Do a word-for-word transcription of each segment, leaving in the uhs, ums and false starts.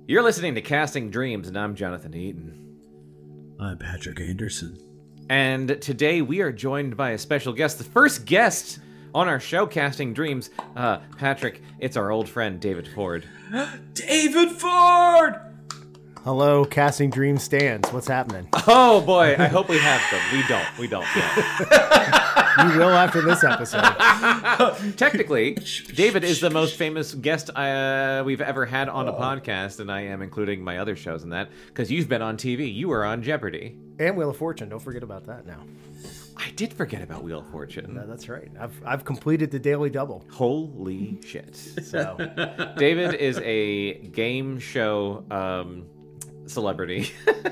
You're listening to Casting Dreams, and I'm Jonathan Eaton. I'm Patrick Anderson. And today we are joined by a special guest, the first guest on our show, Casting Dreams. Uh, Patrick, it's our old friend, David Ford. David Ford! Hello, Casting Dream stands. What's happening? Oh boy, I hope we have them. We don't. We don't yet. You will after this episode. Technically, David is the most famous guest uh, we've ever had on a podcast, and I am including my other shows in that, because you've been on T V. You were on Jeopardy. And Wheel of Fortune. Don't forget about that now. I did forget about Wheel of Fortune. No, that's right. I've I've completed the Daily Double. Holy shit. So, David is a game show um, celebrity.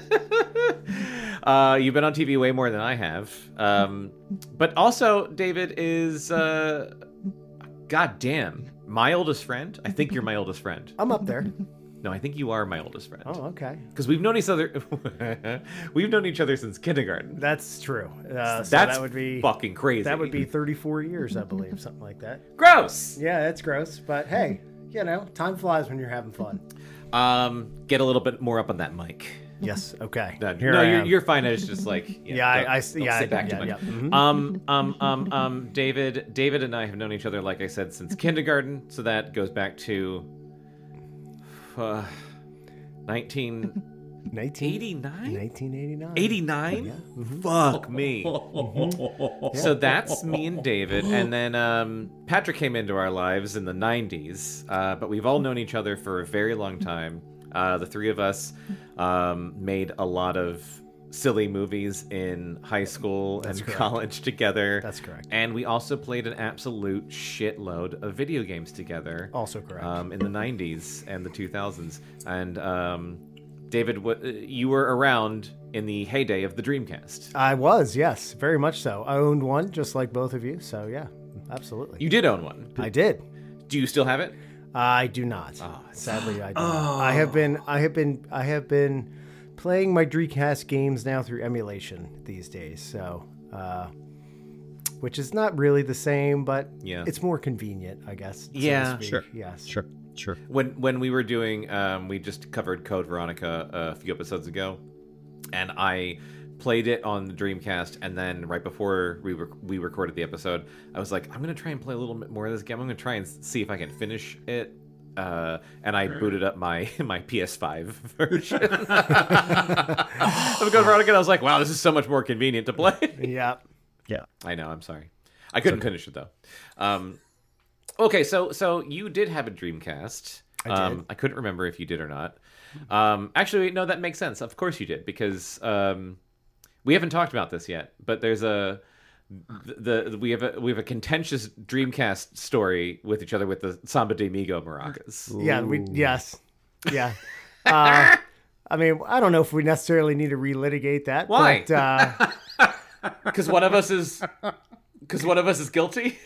uh, you've been on T V way more than I have. Um, but also, David is, uh, goddamn, my oldest friend. I think you're my oldest friend. I'm up there. No, I think you are my oldest friend. Oh, okay. Because we've known each other. We've known each other since kindergarten. That's true. Uh, so That's that would be fucking crazy. That would be thirty-four years, I believe, something like that. Gross. Yeah, that's gross. But hey, you know, time flies when you're having fun. Um, get a little bit more up on that mic. Yes. Okay. No, Here no I you're, am. you're fine. It's just like yeah, Yeah, I- don't- I- don't yeah, sit back yeah, too much. yeah. Mhm. Um, um, um, um, David, David and I have known each other, like I said, since kindergarten. So that goes back to uh, nineteen eighty-nine. nineteen eighty-nine. eighty-nine? Yeah. Mhm. Fuck me. So that's me and David, and then um, Patrick came into our lives in the nineties. Uh, but we've all known each other for a very long time. Uh, the three of us um, made a lot of silly movies in high school That's and correct. college together. That's correct. And we also played an absolute shitload of video games together. Also correct. Um, in the nineties and the two thousands. And um, David, what, you were around in the heyday of the Dreamcast. I was, yes, very much so. I owned one, just like both of you. So yeah, absolutely. You did own one. I did. Do you still have it? I do not. Oh. Sadly, I do. not. I have been, I have been, I have been playing my Dreamcast games now through emulation these days. So, uh, which is not really the same, but Yeah. it's more convenient, I guess. so to Yeah, speak. sure. Yes. Sure, sure. When when we were doing, um, we just covered Code Veronica a few episodes ago, and I played it on the Dreamcast, and then right before we rec- we recorded the episode, I was like, I'm gonna try and play a little bit more of this game. I'm gonna try and see if I can finish it. Uh, and I booted up my my P S five version of Code Veronica, and I was like, wow, this is so much more convenient to play. Yeah. Yeah. I know. I'm sorry. I couldn't finish it though. Um, okay, so so you did have a Dreamcast. I did. Um, I couldn't remember if you did or not. Um, actually, no, that makes sense. Of course you did, because um, we haven't talked about this yet. But there's a the, the we have a we have a contentious Dreamcast story with each other with the Samba de Migo maracas. Yeah. We. Yes. Yeah. Uh, I mean, I don't know if we necessarily need to relitigate that. Why? But, uh, Because one of us is because one of us is guilty.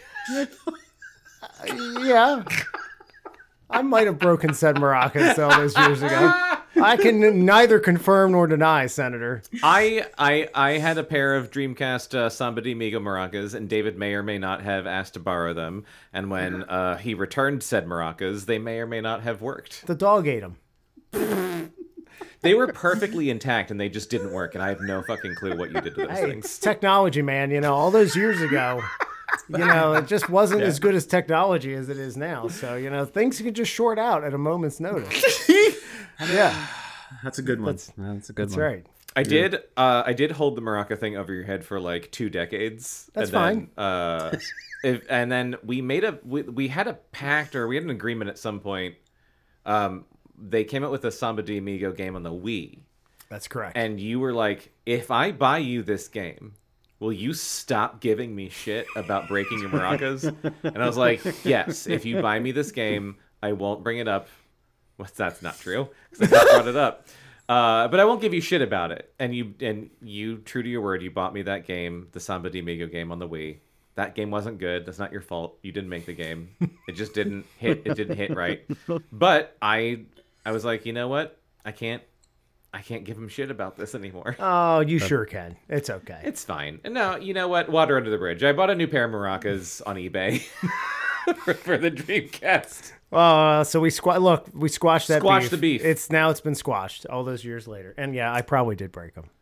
yeah. I might have broken said maracas all those years ago. I can neither confirm nor deny, Senator. I I I had a pair of Dreamcast uh, Samba de Migo maracas, and David may or may not have asked to borrow them. And when uh, he returned said maracas, they may or may not have worked. The dog ate him. They were perfectly intact, and they just didn't work. And I have no fucking clue what you did to those Hey, things. it's technology, man. You know, all those years ago, you know, it just wasn't as good as technology as it is now. So, you know, things could just short out at a moment's notice. Yeah, That's a good one. That's, a good that's one. right. I did. Uh, I did hold the maraca thing over your head for like two decades. That's and then, uh, if, and then we made a we, we had a pact, or we had an agreement at some point. Um, they came out with a Samba de Amigo game on the Wii, That's correct. and you were like, "If I buy you this game, will you stop giving me shit about breaking your maracas?" And I was like, "Yes. If you buy me this game, I won't bring it up." Well, that's not true, because I just brought it up. Uh, but I won't give you shit about it. And you, and you, true to your word, you bought me that game, the Samba de Amigo game on the Wii. That game wasn't good. That's not your fault. You didn't make the game. It just didn't hit. It didn't hit right. But I, I was like, you know what? I can't, I can't give him shit about this anymore. Oh, you sure can. It's okay. It's fine. And now, you know what? Water under the bridge. I bought a new pair of maracas on eBay for, for the Dreamcast. Uh, so we squa- look, we squashed that Squash beef. the beef. It's now it's been squashed all those years later. And yeah, I probably did break them.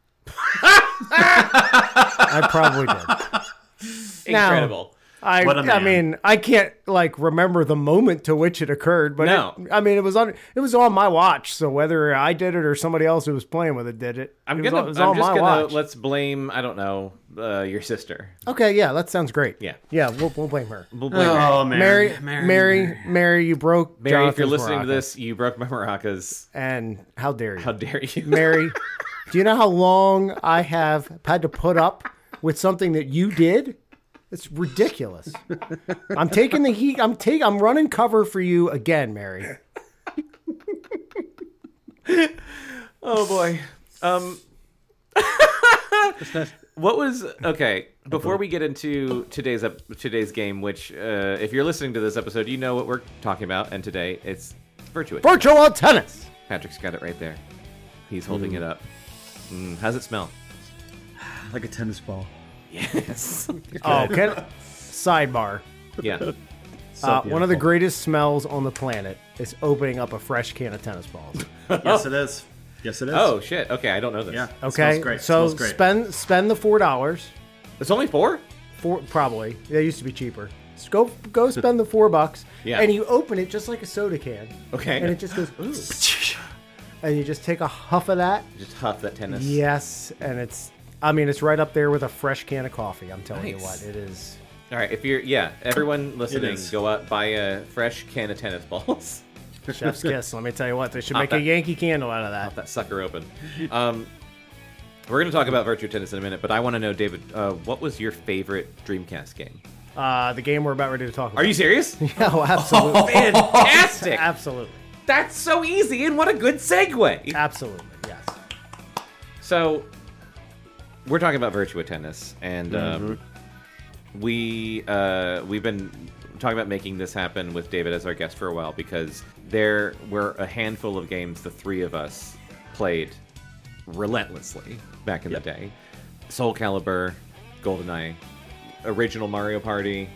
I probably did. Now, Incredible. I What a I man. mean, I can't like remember the moment to which it occurred, but No. it, I mean, it was on it was on my watch. So whether I did it or somebody else who was playing with it did it, I'm it was, gonna. on- it was I'm on just my gonna. watch. Let's blame. I don't know. Uh, your sister. Okay, yeah, that sounds great. Yeah. yeah, we'll we'll blame her. We'll blame her. Oh, Mary, Mary, Mary, Mary, you broke. Mary, if you're Jonathan's listening to maraca. this, you broke my maracas. And how dare you, How dare you? Mary? Do you know how long I have had to put up with something that you did? It's ridiculous. I'm taking the heat. I'm take. I'm running cover for you again, Mary. Oh boy. Um. What was okay? Before we get into today's ep- today's game, which uh, if you're listening to this episode, you know what we're talking about, and today it's Virtua. Virtual tennis. Patrick's got it right there. He's holding it up. Mm, how's it smell? Like a tennis ball. Yes. Oh, can, sidebar. Yeah. So Uh, one of the beautiful. greatest smells on the planet is opening up a fresh can of tennis balls. Yes, it is. Yes, it is. Oh shit. Okay, I don't know this. yeah. It Okay, smells great. so Smells great. spend spend the four dollars. It's only four. Four probably. They used to be cheaper. Just go go spend the four bucks. Yeah. And you open it just like a soda can. Okay. And it just goes. Ooh. And you just take a huff of that. Just huff that tennis. Yes, and it's. I mean, it's right up there with a fresh can of coffee. I'm telling you Nice. what, it is. All right. If you're yeah, everyone listening, is. go out buy a fresh can of tennis balls. Chef's kiss. Let me tell you what, they should Pop make that- a Yankee candle out of that. Pop that sucker open. Um, we're gonna talk about Virtua Tennis in a minute, but I want to know, David, uh, what was your favorite Dreamcast game? Uh, the game we're about ready to talk about. Are you serious? Oh, absolutely. Fantastic! Absolutely. That's so easy, and what a good segue. Absolutely. Yes. So, we're talking about Virtua Tennis, and um, we uh, we've been talking about making this happen with David as our guest for a while because there were a handful of games the three of us played relentlessly back in Yep. the day. Soul Calibur, GoldenEye, original Mario Party,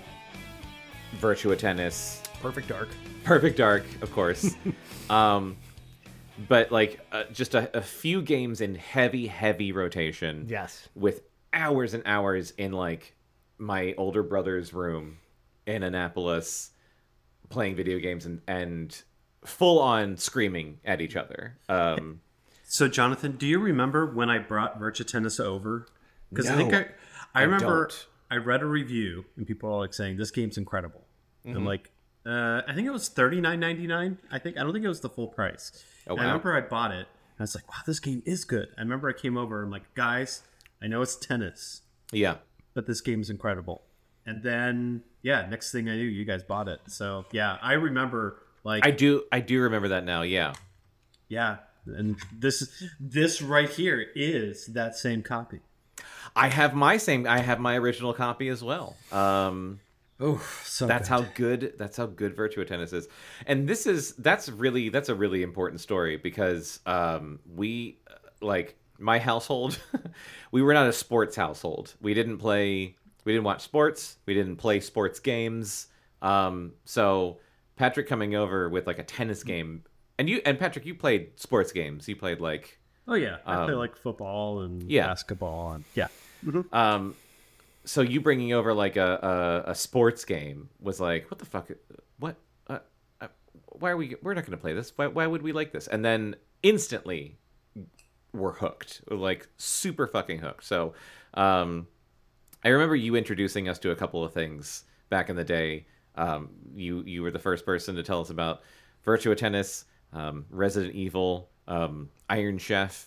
Virtua Tennis, Perfect Dark. Perfect Dark, of course. um, but like uh, just a, a few games in heavy, heavy rotation. Yes. With hours and hours in like my older brother's room in Annapolis, playing video games and and full on screaming at each other. Um, So, Jonathan, do you remember when I brought Virtua Tennis over? Because I No, think I, I I remember don't. I read a review and people are like saying this game's incredible. Mm-hmm. And like, uh, I think it was thirty-nine ninety-nine. I think I don't think it was the full price. Oh, And I wow. remember I bought it. And I was like, wow, this game is good. I remember I came over and I'm like, guys, I know it's tennis, yeah. but this game's incredible. And then, yeah, next thing I knew, you guys bought it. So yeah, I remember like, I do I do remember that now, yeah. yeah, and this this right here is that same copy. I have my same I have my original copy as well. Um Oh, so that's good. how good that's how good Virtua Tennis is. And this is that's really that's a really important story because um we uh, like my household we were not a sports household. We didn't play we didn't watch sports, we didn't play sports games. Um so Patrick coming over with like a tennis game and you and Patrick you played sports games. You played like Oh yeah, I play Um, like football and yeah. basketball and yeah. um so you bringing over like a, a, a sports game was like what the fuck what uh, uh, why are we we're not going to play this why, why would we like this and then instantly we're hooked like super fucking hooked so um I remember you introducing us to a couple of things back in the day. um you you were the first person to tell us about Virtua Tennis, um Resident Evil, um Iron Chef.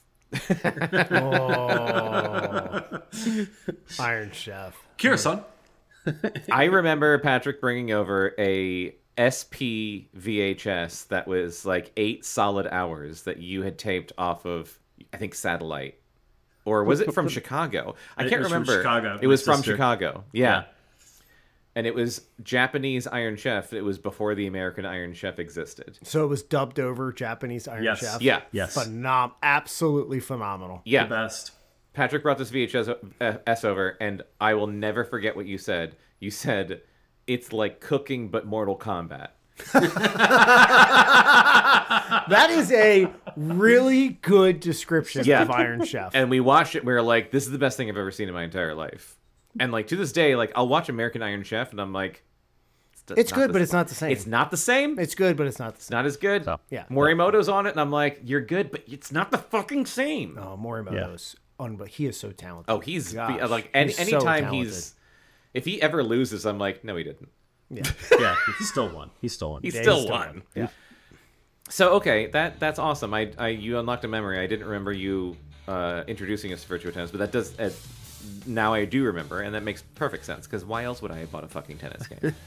Oh. Iron Chef. Kira-san. I remember Patrick bringing over a S P V H S that was like eight solid hours that you had taped off of, I think, satellite. Or was it from Chicago? I It can't was from remember. Chicago, It was my from sister. Chicago. Yeah. Yeah. And it was Japanese Iron Chef. It was before the American Iron Chef existed. So it was dubbed over Japanese Iron Yes. Chef. Yeah. Yes. Phenom- absolutely phenomenal. The Yeah. best. Patrick brought this V H S uh, S over, and I will never forget what you said. You said, it's like cooking but Mortal Kombat. That is a really good description Yeah. of Iron Chef. And we watched it. We were like, "This is the best thing I've ever seen in my entire life." And like to this day, like I'll watch American Iron Chef, and I'm like, "It's, It's not good, the- but it's not the same. It's not the same. It's good, but it's not the It's same. not as good." So- Yeah. Morimoto's on it, and I'm like, "You're good, but it's not the fucking same." Oh, Morimoto's un- but he is so talented. Oh, he's Gosh, like any he's so anytime talented. he's if he ever loses, I'm like, "No, he didn't. Yeah. Yeah, he still won. He still won. He Yeah, still he's still won." won. Yeah. So okay, that that's awesome. I, I you unlocked a memory. I didn't remember you uh, introducing us to Virtua Tennis, but that does uh, now I do remember, and that makes perfect sense. Because why else would I have bought a fucking tennis game?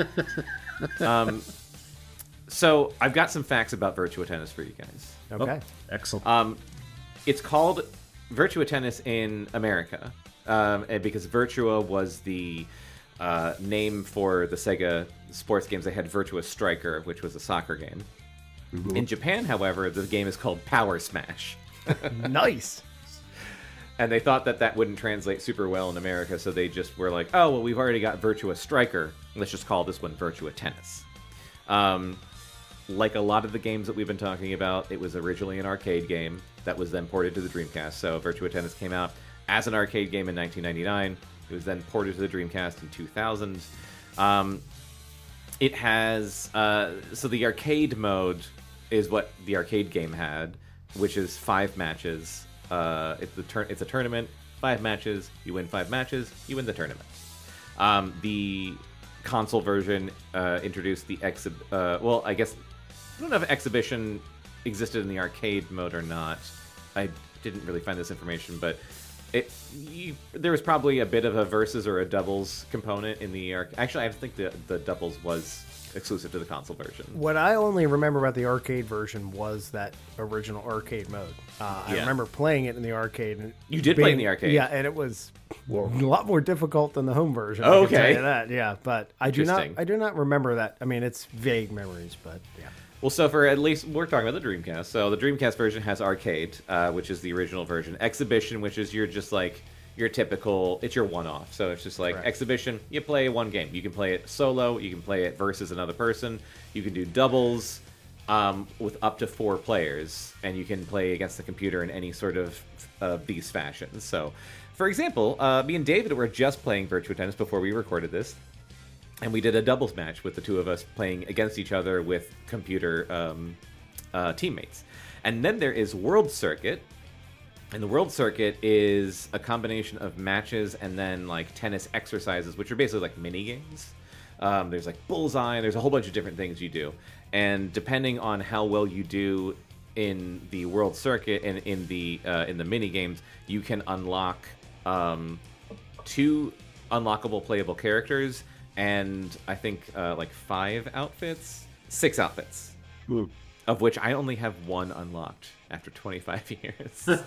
um, so I've got some facts about Virtua Tennis for you guys. Okay. Excellent. Um, it's called Virtua Tennis in America um, and because Virtua was the uh, name for the Sega sports games. They had Virtua Striker, which was a soccer game. In Japan, however, the game is called Power Smash. Nice. And they thought that that wouldn't translate super well in America, so they just were like, oh, well, we've already got Virtua Striker. Let's just call this one Virtua Tennis. Um, like a lot of the games that we've been talking about, it was originally an arcade game that was then ported to the Dreamcast. So Virtua Tennis came out as an arcade game in nineteen ninety-nine. It was then ported to the Dreamcast in two thousand. Um, it has... Uh, so the arcade mode is what the arcade game had, which is five matches. Uh, it's, the tur- it's a tournament, five matches, you win five matches, you win the tournament. Um, the console version uh, introduced the exhib... Uh, well, I guess... I don't know if Exhibition existed in the arcade mode or not. I didn't really find this information, but it you, there was probably a bit of a versus or a doubles component in the... Arc- Actually, I think the, the doubles was exclusive to the console version. What I only remember about the arcade version was that original arcade mode. Uh, I Yeah. remember playing it in the arcade. And You did play in the arcade? Yeah, and it was a lot more difficult than the home version. I Oh, can tell okay. you that. Yeah, but I do not. Interesting. I do not remember that. I mean, it's vague memories, but yeah. Well, so for at least, we're talking about the Dreamcast. So the Dreamcast version has arcade, uh, which is the original version. Exhibition, which is your just like your typical, it's your one-off. So it's just like Right. Exhibition, you play one game. You can play it solo, you can play it versus another person, you can do doubles um, with up to four players, and you can play against the computer in any sort of of these fashions. So, for example, uh, me and David were just playing Virtua Tennis before we recorded this. And we did a doubles match with the two of us playing against each other with computer um, uh, teammates. And then there is World Circuit. And the World Circuit is a combination of matches and then like tennis exercises, which are basically like mini games. Um, there's like bullseye. There's a whole bunch of different things you do. And depending on how well you do in the World Circuit and in the uh, in the mini games, you can unlock um, two unlockable playable characters. And I think uh, like five outfits, six outfits, Ooh. of which I only have one unlocked after twenty-five years.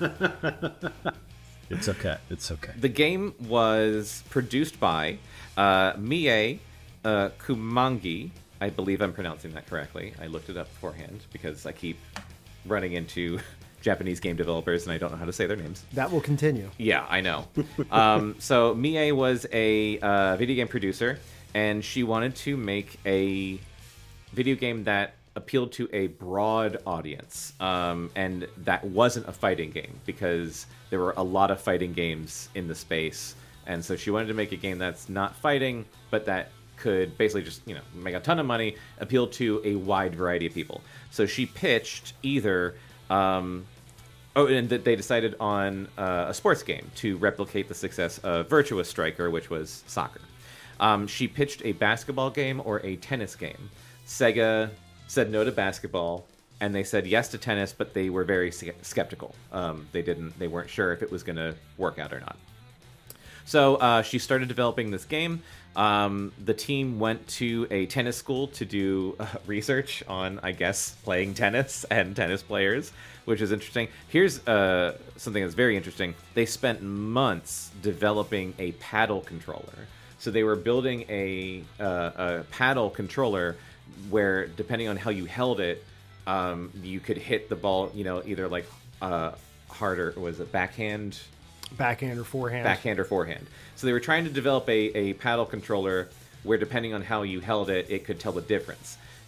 It's okay. It's okay. The game was produced by uh, Mie uh, Kumangi. I believe I'm pronouncing that correctly. I looked it up beforehand because I keep running into Japanese game developers and I don't know how to say their names. That will continue. Yeah, I know. um, so Mie was a uh, video game producer, and she wanted to make a video game that appealed to a broad audience, um, and that wasn't a fighting game because there were a lot of fighting games in the space, and so she wanted to make a game that's not fighting, but that could basically just, you know, make a ton of money, appeal to a wide variety of people. So she pitched either... Um, Oh, and th- they decided on uh, a sports game to replicate the success of Virtua Striker, which was soccer. Um, she pitched a basketball game or a tennis game. Sega said no to basketball, and they said yes to tennis, but they were very ske- skeptical. Um, they didn't. They weren't sure if it was going to work out or not. So uh, she started developing this game. Um, the team went to a tennis school to do uh, research on, I guess, playing tennis and tennis players, which is interesting. Here's uh, something that's very interesting. They spent months developing a paddle controller. So they were building a, uh, a paddle controller where, depending on how you held it, um, you could hit the ball, you know, either like uh, harder, was it backhand? Backhand or forehand. Backhand or forehand. So they were trying to develop a, a paddle controller where, depending on how you held it, it could tell the difference.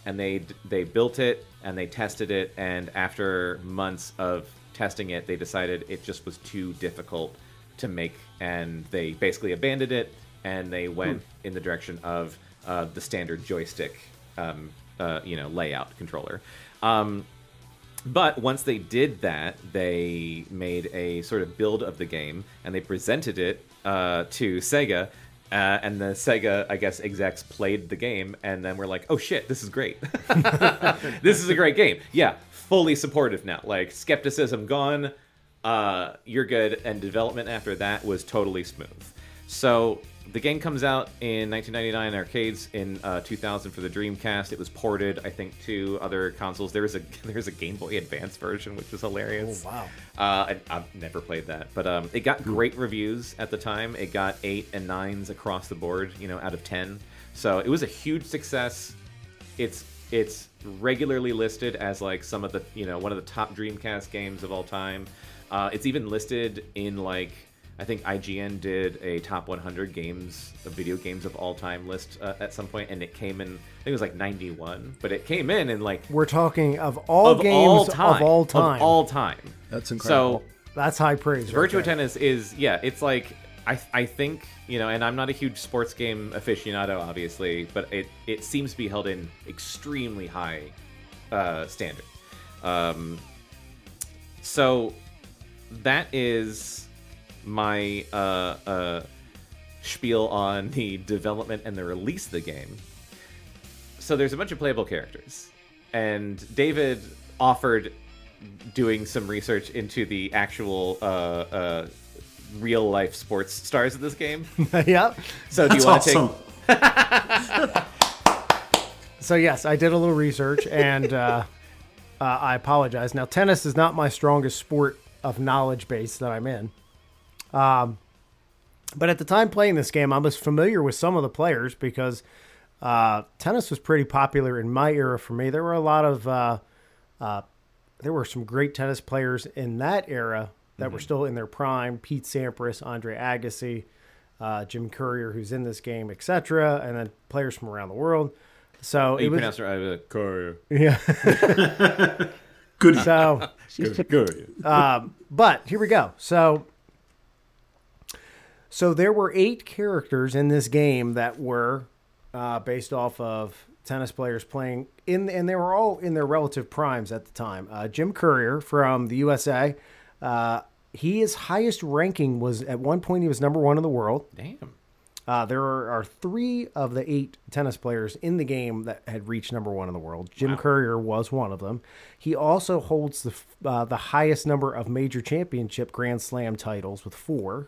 and they they built it and they tested it, and after months of testing it, they decided it just was too difficult to make, and they basically abandoned it, and they went hmm. in the direction of uh, the standard joystick, um, uh, you know, layout controller. Um, but once they did that, they made a sort of build of the game, and they presented it uh, to Sega. Uh, and the Sega, I guess, execs played the game, and then we're like, oh shit, this is great. This is a great game. Yeah, fully supportive now. Like, skepticism gone, uh, you're good, and development after that was totally smooth. So the game comes out in nineteen ninety-nine in arcades, in uh, two thousand for the Dreamcast. It was ported, I think, to other consoles. There was a there's a Game Boy Advance version, which was hilarious. Oh, wow. Uh, I, I've never played that, but um, it got great reviews at the time. It got eight and nines across the board, you know, out of ten. So it was a huge success. It's it's regularly listed as like some of the, you know, one of the top Dreamcast games of all time. Uh, it's even listed in like, I think I G N did a top one hundred games of video games of all time list uh, at some point, and it came in, I think it was like ninety-one, but it came in and like we're talking of all of games all time, of all time. Of all time. That's incredible. So that's high praise. Virtua right Tennis is, yeah, it's like, I I think, you know, and I'm not a huge sports game aficionado, obviously, but it, it seems to be held in extremely high uh, standard. Um, so that is my uh, uh, spiel on the development and the release of the game. So there's a bunch of playable characters, and David offered doing some research into the actual uh, uh, real life sports stars of this game. Yep. So do That's you want to awesome. take? So yes, I did a little research, and uh, uh, I apologize. Now, tennis is not my strongest sport of knowledge base that I'm in. Um, but at the time playing this game, I was familiar with some of the players because uh, tennis was pretty popular in my era for me. There were a lot of, uh, uh, there were some great tennis players in that era that mm-hmm. were still in their prime. Pete Sampras, Andre Agassi, uh, Jim Courier, who's in this game, et cetera, and then players from around the world. So Oh, it you was, pronounce it right, uh, Courier. yeah. Good. So, Courier. um, but here we go. So, so there were eight characters in this game that were uh, based off of tennis players playing in, and they were all in their relative primes at the time. Uh, Jim Courier from the U S A, uh, he his highest ranking was at one point he was number one in the world. Damn. Uh, there are, are three of the eight tennis players in the game that had reached number one in the world. Jim wow. Courier was one of them. He also holds the uh, the highest number of major championship Grand Slam titles with four.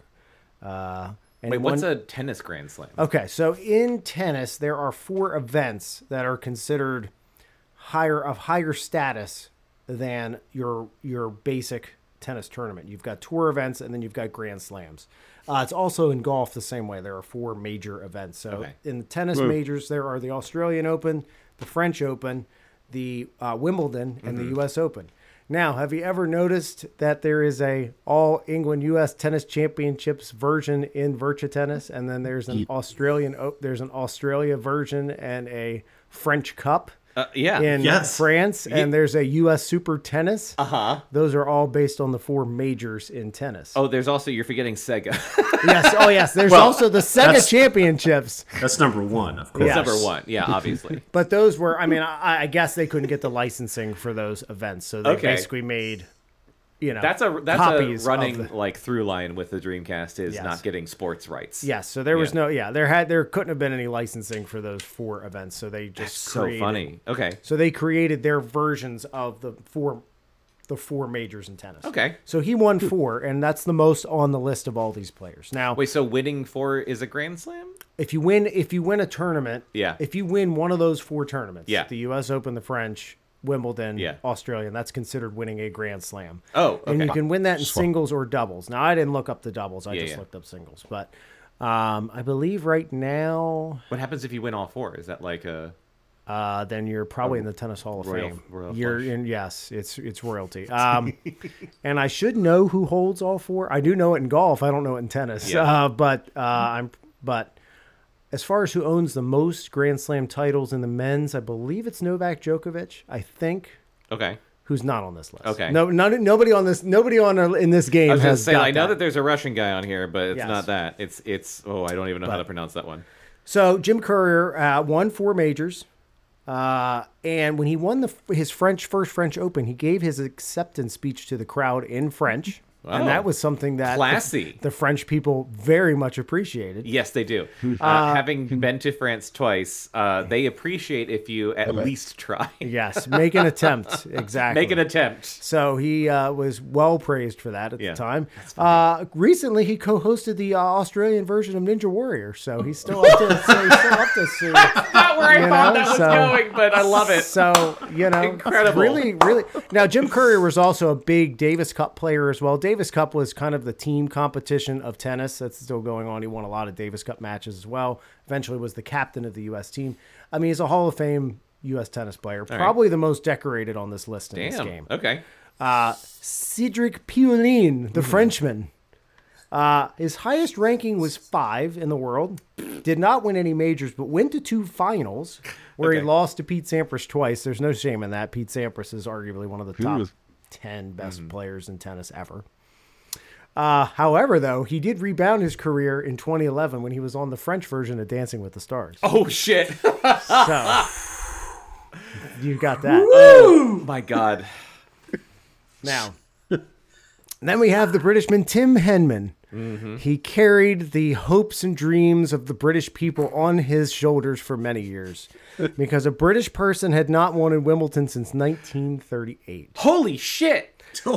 Uh, and Wait, what's one... a tennis Grand Slam? Okay, so in tennis, there are four events that are considered higher of higher status than your your basic tennis tournament. You've got tour events, and then you've got Grand Slams. Uh, it's also in golf the same way. There are four major events. So okay. in the tennis Whoa. majors, there are the Australian Open, the French Open, the uh, Wimbledon, and mm-hmm. the U S Open. Now, have you ever noticed that there is a All England U S Tennis Championships version in Virtua Tennis, and then there's an Australian there's an Australia version and a French Cup? Uh, yeah. In yes. France, and there's a U S Super Tennis. Uh-huh. Those are all based on the four majors in tennis. Oh, there's also, you're forgetting Sega. Yes. Oh, yes. There's Well, also the Sega Championships. That's number one, of course. Yes. Number one. Yeah, obviously. But those were, I mean, I, I guess they couldn't get the licensing for those events, so they Okay. basically made, you know, That's a that's copies a running of the- like through line with the Dreamcast is Yes. not getting sports rights. Yes. So there was Yeah. no, yeah, there had there couldn't have been any licensing for those four events, so they just That's so created, funny. Okay. So they created their versions of the four, the four majors in tennis. Okay. So he won four, and that's the most on the list of all these players. Now, Wait, so winning four is a Grand Slam? if you win, if you win a tournament, Yeah. if you win one of those four tournaments, Yeah. the U S Open, the French, Wimbledon, Yeah. Australian, that's considered winning a Grand Slam. Oh, And you okay. can win that in singles or doubles. Now, I didn't look up the doubles. I Yeah, just yeah. looked up singles. But um, I believe right now, What happens if you win all four? Is that like a uh, then you're probably in the Tennis Hall of Royal- Fame. royal you're flush. in, yes, it's it's royalty. Um, and I should know who holds all four. I do know it in golf. I don't know it in tennis. Yeah. Uh, but uh, I'm but as far as who owns the most Grand Slam titles in the men's, I believe it's Novak Djokovic. I think. Okay. Who's not on this list? Okay. No, none, nobody on this. Nobody on our, in this game I was going to has. say, got I know that. that there's a Russian guy on here, but it's Yes. not that. It's, it's oh, I don't even know how But- to pronounce that one. So Jim Courier uh, won four majors, uh, and when he won the his French first French Open, he gave his acceptance speech to the crowd in French, Oh. and that was something that Classy. The, the French people very much appreciated. Yes, they do. Uh, having been to France twice, uh, they appreciate if you at least try. Yes, make an attempt. Exactly. Make an attempt. So he uh, was well praised for that at Yeah, the time. Uh, recently, he co-hosted the uh, Australian version of Ninja Warrior, so he's still up to. so he's still up to. So, Not where I You thought know, that was so- going, but I love it. So, you know, Incredible. really, really. Now, Jim Courier was also a big Davis Cup player as well. Davis Cup was kind of the team competition of tennis. That's still going on. He won a lot of Davis Cup matches as well. Eventually was the captain of the U S team. I mean, he's a Hall of Fame U S tennis player. Probably the most decorated on this list in this Damn. game. Okay. Uh, Cedric Pioline, the Frenchman. Uh, his highest ranking was five in the world. Did not win any majors, but went to two finals where he Okay. lost to Pete Sampras twice. There's no shame in that. Pete Sampras is arguably one of the top was- ten best Mm-hmm. players in tennis ever. Uh, however, though, he did rebound his career in twenty eleven when he was on the French version of Dancing with the Stars. Oh, shit. So, you got that. Oh, my God. Now, then we have the Britishman Tim Henman. Mm-hmm. He carried the hopes and dreams of the British people on his shoulders for many years because a British person had not won in Wimbledon since nineteen thirty-eight. Holy shit.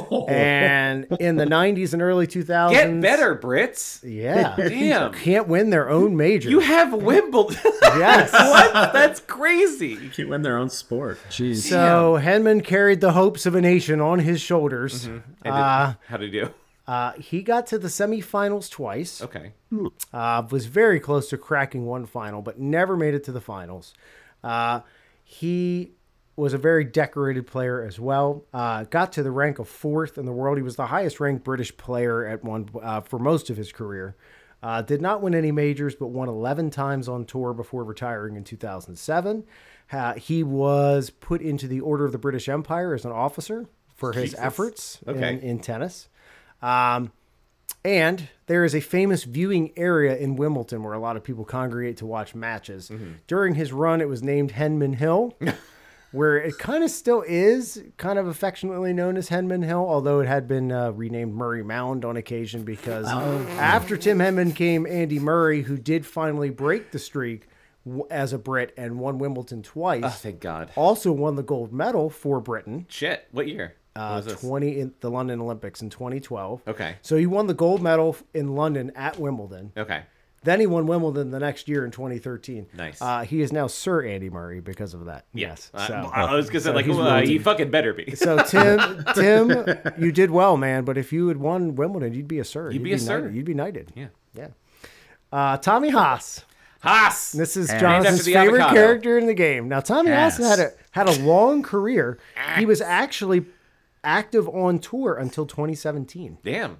And in the nineties and early two thousands. Get better, Brits. Yeah. Damn. Can't win their own major. You have Wimbledon. Yes. What? That's crazy. Can't win their own sport. Jeez. So Henman carried the hopes of a nation on his shoulders. And did- Uh, How'd he do? uh, he got to the semifinals twice. Okay. Uh, was very close to cracking one final, but never made it to the finals. Uh, he was a very decorated player as well. Uh, got to the rank of fourth in the world. He was the highest ranked British player at one uh, for most of his career. Uh, did not win any majors, but won eleven times on tour before retiring in two thousand seven. Uh, he was put into the Order of the British Empire as an officer for his Jesus. efforts Okay. in, in tennis. Um, and there is a famous viewing area in Wimbledon where a lot of people congregate to watch matches. During his run, it was named Henman Hill, where it kind of still is kind of affectionately known as Henman Hill, although it had been uh, renamed Murray Mound on occasion because after Tim Henman came Andy Murray, who did finally break the streak w- as a Brit and won Wimbledon twice. Oh, thank God. Also won the gold medal for Britain. Shit. What year? What Uh, was this? twenty in the London Olympics in twenty twelve. Okay. So he won the gold medal in London at Wimbledon. Okay. Then he won Wimbledon the next year in twenty thirteen. Nice. Uh, he is now Sir Andy Murray because of that. Yes. Uh, So, I was gonna say so like, he's well, uh, royalty. he fucking better be. so Tim, Tim, you did well, man. But if you had won Wimbledon, you'd be a Sir. You'd be a Sir. Knighted. You'd be knighted. Yeah. Yeah. Uh, Tommy Haas. Haas. This is Named Jonathan's after the favorite avocado. character in the game. Now, Tommy Haas Yes. had a had a long career. He was actually active on tour until twenty seventeen. Damn.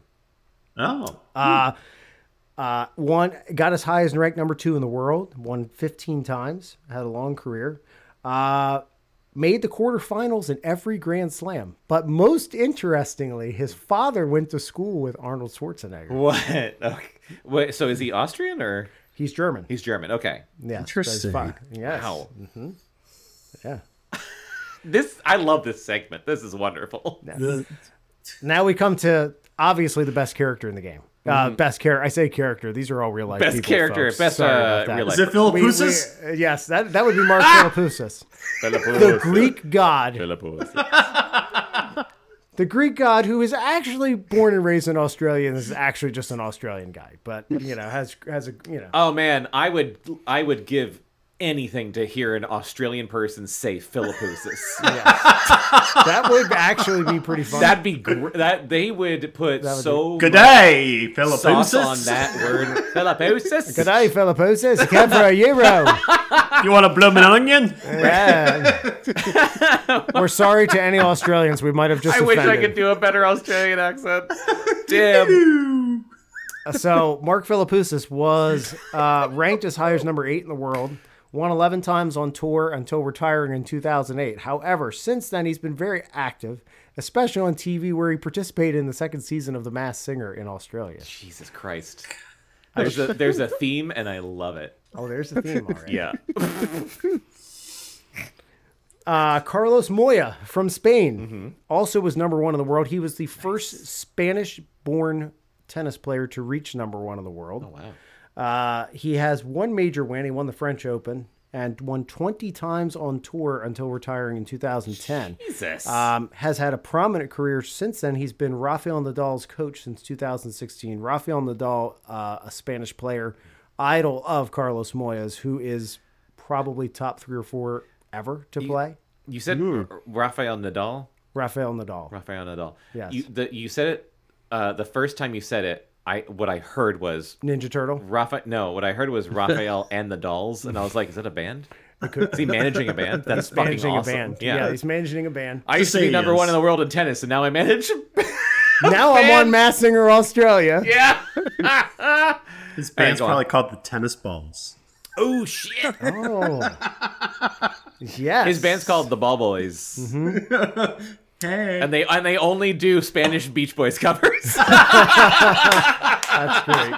Oh. Uh, uh, won, got as high as ranked number two in the world. Won fifteen times. Had a long career. Uh, made the quarterfinals in every Grand Slam. But most interestingly, his father went to school with Arnold Schwarzenegger. What? Okay. Wait, so is he Austrian or He's German. he's German? Okay. Yes, Interesting. that's fine. Yes. Wow. Yeah. This I love this segment. This is wonderful. Now we come to obviously the best character in the game. Uh, best character. I say character. These are all real life Best people, character, folks. best, Sorry uh, about that. real life. Is it We- Philippoussis? we- uh, yes, that that would be Mark Philippoussis, the Greek god. The Greek god who is actually born and raised in Australia and is actually just an Australian guy, but you know has has a you know. Oh man, I would I would give anything to hear an Australian person say Philippoussis. That would actually be pretty fun. That'd be gr- that they would put would so Good much day, sauce Philippoussis. on that word. Philippoussis. G'day, Philippoussis. Came for a euro. You want a blooming onion? Yeah. We're sorry to any Australians. We might have just I wish I offended. could do a better Australian accent. Damn. So Mark Philippoussis was uh, ranked as high as number eight in the world. Won eleven times on tour until retiring in two thousand eight. However, since then he's been very active, especially on T V, where he participated in the second season of The Masked Singer in Australia. Jesus Christ. There's a there's a theme, and I love it. Oh, there's the theme already. Yeah. Uh, Carlos Moya from Spain mm-hmm. also was number one in the world. He was the nice. first Spanish-born tennis player to reach number one in the world. Oh, wow. Uh, he has one major win. He won the French Open and won twenty times on tour until retiring in two thousand ten. Jesus. Um, has had a prominent career since then. He's been Rafael Nadal's coach since two thousand sixteen. Rafael Nadal, uh, a Spanish player, idol of Carlos Moya's, who is probably top three or four ever to you, play. You said mm. Rafael Nadal? Rafael Nadal. Rafael Nadal. Yes. You, the, you said it, uh, the first time you said it, I what I heard was... Ninja Turtle? Rafa, no, what I heard was Rafael and the Dolls, and I was like, is that a band? Is he managing a band? That's he's fucking managing awesome. a band. Yeah. yeah, he's managing a band. I used to be number one in the world in tennis, and now I manage... Now I'm on Masked Singer Australia. Yeah. His band's probably called the Tennis Balls. Oh, shit. Oh. Yes. His band's called the Ball Boys. Mm-hmm. Hey. And they and they only do Spanish Beach Boys covers. That's great.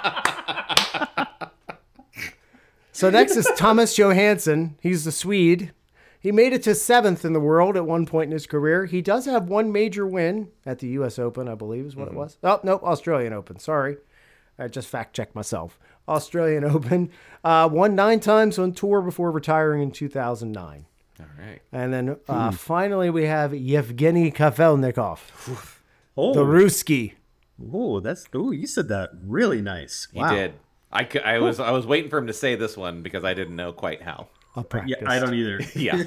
So next is Thomas Johansson. He's the Swede. He made it to seventh in the world at one point in his career. He does have one major win at the U S Open, I believe is what mm-hmm. it was. Oh, nope, Australian Open. Sorry. I just fact-checked myself. Australian Open. Uh, won nine times on tour before retiring in two thousand nine. All right. And then uh, hmm. finally we have Yevgeny Kafelnikov. Oh. The Ruski. Oh, that's oh, you said that really nice. Wow. He did. I, could, I was I was waiting for him to say this one because I didn't know quite how. I'll practice. Yeah, I don't either. Yeah.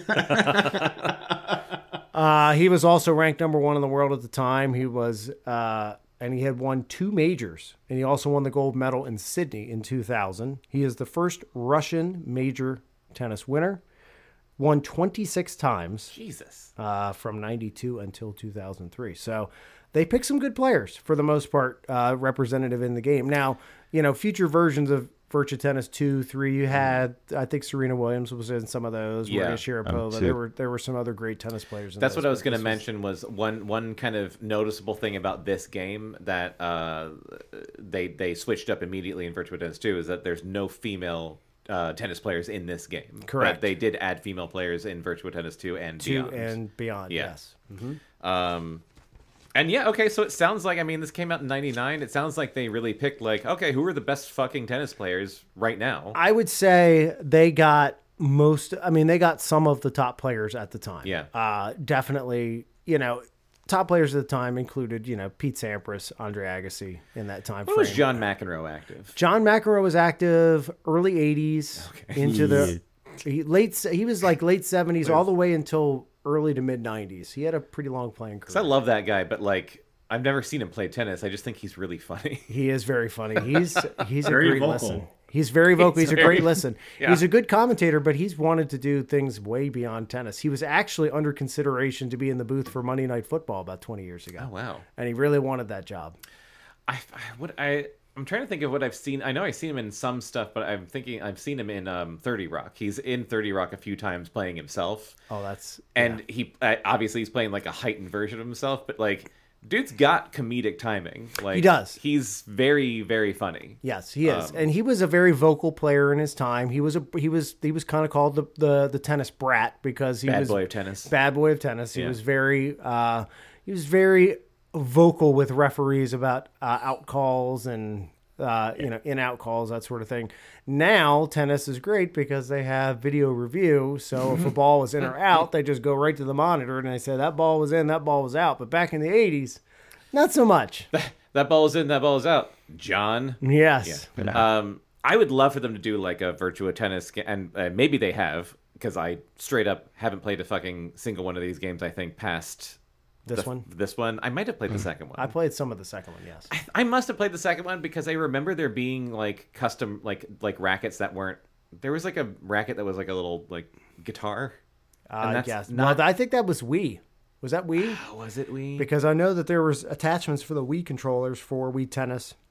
uh, he was also ranked number one in the world at the time. He was, uh, and he had won two majors, and he also won the gold medal in Sydney in two thousand. He is the first Russian major tennis winner. Won twenty-six times. Jesus. Uh, from ninety-two until two thousand three. So they picked some good players for the most part, uh, representative in the game. Now, you know, future versions of Virtua Tennis two, three, you had, I think Serena Williams was in some of those. Yeah. Maria Sharapova. Um, there were there were some other great tennis players in That's those, what I was going to was... mention was one one kind of noticeable thing about this game that uh, they they switched up immediately in Virtua Tennis two is that there's no female uh, tennis players in this game. Correct. But they did add female players in Virtua Tennis two and two beyond. and beyond, Yeah. yes. Mm-hmm. Um, and yeah, okay, so it sounds like, I mean, this came out in ninety-nine. It sounds like they really picked, like, okay, who are the best fucking tennis players right now? I would say they got most, I mean, they got some of the top players at the time. Yeah. Uh, definitely, you know, top players at the time included, you know, Pete Sampras, Andre Agassi in that time When frame. was John McEnroe active? John McEnroe was active early eighties Okay. into the he, late, he was like late seventies all the way until early to mid nineties. He had a pretty long playing career. I love that guy, but like I've never seen him play tennis. I just think he's really funny. He is very funny. He's he's Very a great vocal. listen. He's very vocal. He's, He's a very- great listen. Yeah. He's a good commentator, but he's wanted to do things way beyond tennis. He was actually under consideration to be in the booth for Monday Night Football about twenty years ago. Oh wow. And he really wanted that job. I I- what I I'm trying to think of what I've seen. I know I've seen him in some stuff, but I'm thinking I've seen him in um, thirty Rock. He's in thirty Rock a few times playing himself. Oh, that's And yeah. he uh, obviously he's playing like a heightened version of himself, but like dude's got comedic timing. Like He does. He's very very funny. Yes, he is, Um, and he was a very vocal player in his time. He was a he was he was kind of called the, the the tennis brat because he Bad was boy of tennis. bad boy of tennis. He Yeah. was very uh, he was very vocal with referees about uh, out calls and uh, you know in out calls, that sort of thing. Now tennis is great because they have video review. So if a ball was in or out, they just go right to the monitor and they say that ball was in, that ball was out. But back in the eighties, not so much. That ball is in, that ball is out. John. Yes. Yeah. Um, I would love for them to do like a Virtua Tennis, ga- and uh, maybe they have, because I straight up haven't played a fucking single one of these games. I think past This the- one? This one, I might have played the second one. I played some of the second one. Yes. I must have played the second one because I remember there being like custom like like rackets that weren't. There was like a racket that was like a little like guitar. Uh, that's yes. not- No, I think that was Wii. Was that Wii? Was it we? Because I know that there was attachments for the Wii controllers for Wii Tennis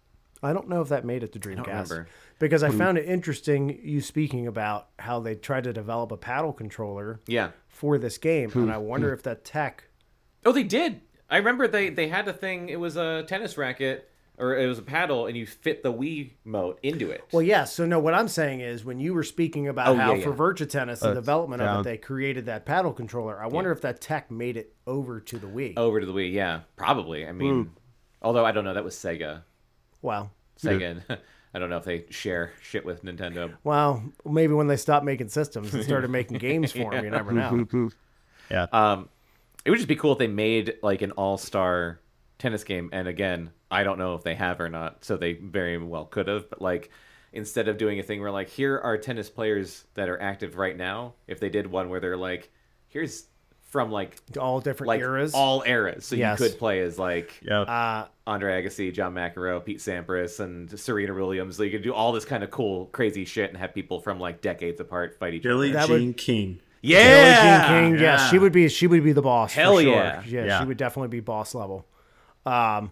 I don't know if that made it to Dreamcast. remember. Because I found it interesting you speaking about how they tried to develop a paddle controller Yeah. for this game, and I wonder if that tech. Oh, they did. I remember they they had a thing. It was a tennis racket or it was a paddle, and you fit the Wii mote into it. Well, yes. So no, what I'm saying is when you were speaking about Oh, how yeah, for yeah. Virtua Tennis, the Uh, development of down. it, they created that paddle controller. I wonder if that tech made it over to the Wii. Over to the Wii, yeah, probably. I mean, although I don't know, that was Sega. Well, Sega. I don't know if they share shit with Nintendo. well, maybe when they stopped making systems and started making games for them, you never know. Yeah. Um, it would just be cool if they made like an all-star tennis game. And again, I don't know if they have or not, so they very well could have. But like, instead of doing a thing where like, here are tennis players that are active right now, if they did one where they're like, here's from like All different like eras. all eras, so Yes. you could play as like yeah. uh, Andre Agassi, John McEnroe, Pete Sampras, and Serena Williams. So you could do all this kind of cool, crazy shit and have people from like decades apart fight each Billie other. that would- Jean King. Billie Yeah, Jean King, yes, Yeah. she would be. She would be the boss. for Hell sure. yeah. yeah, Yeah. she would definitely be boss level. Um,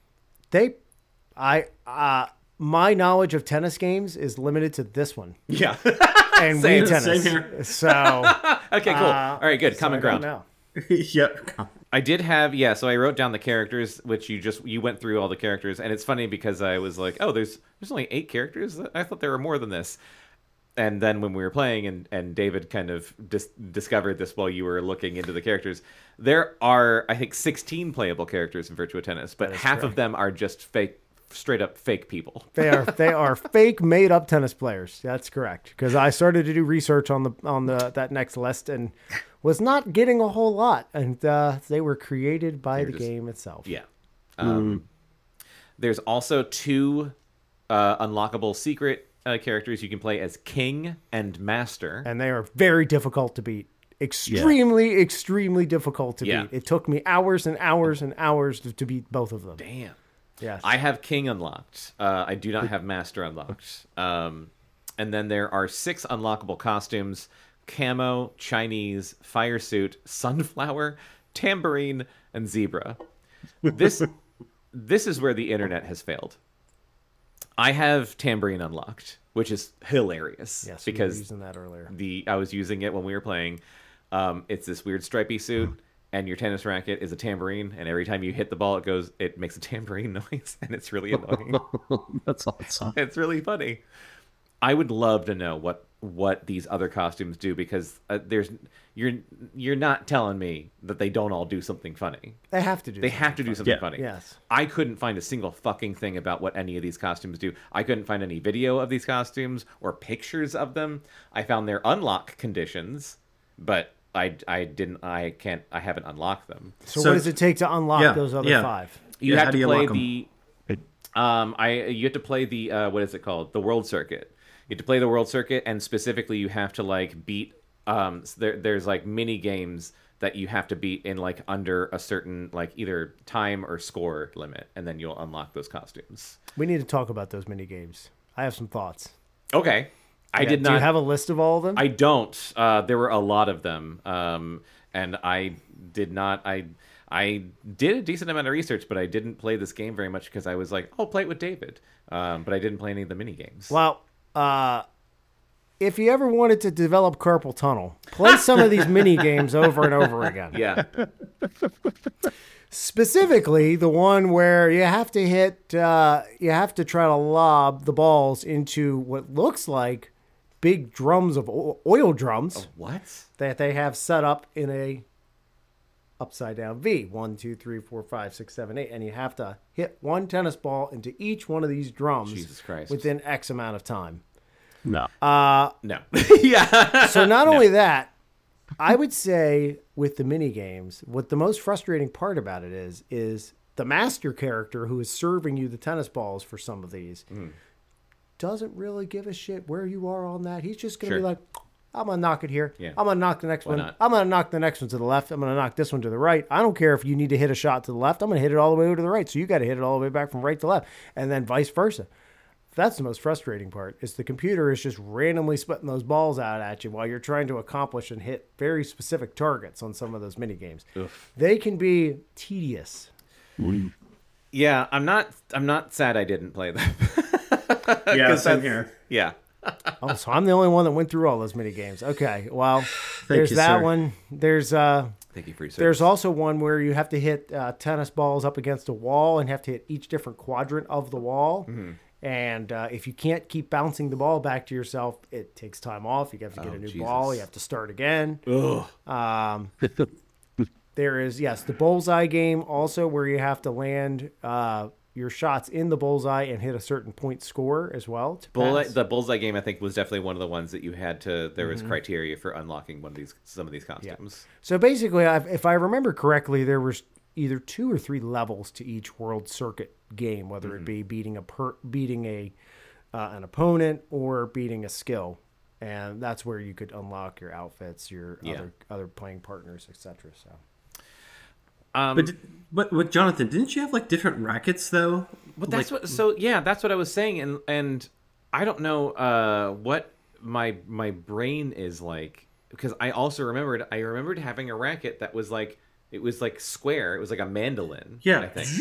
they, I, uh, my knowledge of tennis games is limited to this one yeah. and Same- Wii tennis. same here. So, Okay, cool. uh, All right, good. so Common I don't ground. know. Yep. I did have yeah, so I wrote down the characters, which you just you went through all the characters, and it's funny because I was like, oh, there's there's only eight characters. I thought there were more than this. And then when we were playing, and and David kind of dis- discovered this while you were looking into the characters, there are I think sixteen playable characters in Virtua Tennis, but That is half of correct. them are just fake, straight up fake people. They are they are fake made up tennis players. That's correct. Because I started to do research on the on the that next list and was not getting a whole lot, and uh, they were created by the just- game itself. Yeah. Um, There's also two uh, unlockable secret uh, characters you can play as King and Master. And they are very difficult to beat. Extremely, extremely difficult to Yeah. beat. It took me hours and hours and hours to, to beat both of them. Damn. Yes. I have King unlocked. Uh, I do not have Master unlocked. Um, and then there are six unlockable costumes: camo, Chinese, fire suit, sunflower, tambourine, and zebra. This this is where the internet has failed. I have tambourine unlocked, which is hilarious yes, we were because using that earlier. the I was using it when we were playing. Um, it's this weird stripy suit, and your tennis racket is a tambourine, and every time you hit the ball, it goes, it makes a tambourine noise, and it's really annoying. That's awesome. It's really funny. I would love to know what what these other costumes do because uh, there's you're you're not telling me that they don't all do something funny. They have to do. They something have to do something Yeah. funny. Yes. I couldn't find a single fucking thing about what any of these costumes do. I couldn't find any video of these costumes or pictures of them. I found their unlock conditions, but I I didn't I can't I haven't unlocked them. So, So- what does it take to unlock Yeah, those other yeah. five? You Yeah, have how to do you play unlock 'em? the um I you have to play the uh what is it called? The World Circuit. You have to play the World Circuit, and specifically you have to like beat um s- there there's like mini games that you have to beat in like under a certain like either time or score limit, and then you'll unlock those costumes. We need to talk about those mini games. I have some thoughts. Okay. I Yeah, did Do not you have a list of all of them? I don't. Uh, there were a lot of them, um, and I did not. I I did a decent amount of research, but I didn't play this game very much because I was like, "I'll play it with David," um, but I didn't play any of the mini games. Well, uh, if you ever wanted to develop carpal tunnel, play some of these mini games over and over again. Yeah, Specifically, the one where you have to hit, uh, you have to try to lob the balls into what looks like big drums of o- oil drums what? that they have set up in a upside down V. One, two, three, four, five, six, seven, eight, and you have to hit one tennis ball into each one of these drums Jesus Christ. within X amount of time. No. No. yeah. So not only that, I would say with the mini games, what the most frustrating part about it is, is the master character who is serving you the tennis balls for some of these doesn't really give a shit where you are on that. He's just going to Sure. be like, I'm going to knock it here. Yeah. I'm going to knock the next Why one. not? I'm going to knock the next one to the left. I'm going to knock this one to the right. I don't care if you need to hit a shot to the left. I'm going to hit it all the way over to the right. So you got to hit it all the way back from right to left, and then vice versa. That's the most frustrating part, is the computer is just randomly spitting those balls out at you while you're trying to accomplish and hit very specific targets on some of those mini games. They can be tedious. Yeah, I'm not. I'm not sad I didn't play them. Yeah, 'Cause same that's- here. Yeah. Oh, so I'm the only one that went through all those mini games. Okay, well, there's you, that sir. one. There's uh, Thank you for your service. there's also one where you have to hit uh, tennis balls up against a wall and have to hit each different quadrant of the wall. Mm-hmm. And uh, if you can't keep bouncing the ball back to yourself, it takes time off. You have to get Oh, a new Jesus. ball. You have to start again. Ugh. Um, there is, yes, the bullseye game also where you have to land uh, your shots in the bullseye and hit a certain point score as well. To Bullseye, pass. the bullseye game, I think, was definitely one of the ones that you had to. There Mm-hmm. was criteria for unlocking one of these, some of these costumes. So basically, I've, if I remember correctly, there was either two or three levels to each World Circuit game, whether Mm-hmm. it be beating a per, beating a uh, an opponent or beating a skill, and that's where you could unlock your outfits, your Yeah. other other playing partners, et cetera. So Um, But, did, but but Jonathan, didn't you have like different rackets though? But that's Like- what. So yeah, that's what I was saying, and and I don't know uh, what my my brain is like, because I also remembered I remembered having a racket that was like it was like square. It was like a mandolin. Yeah. I think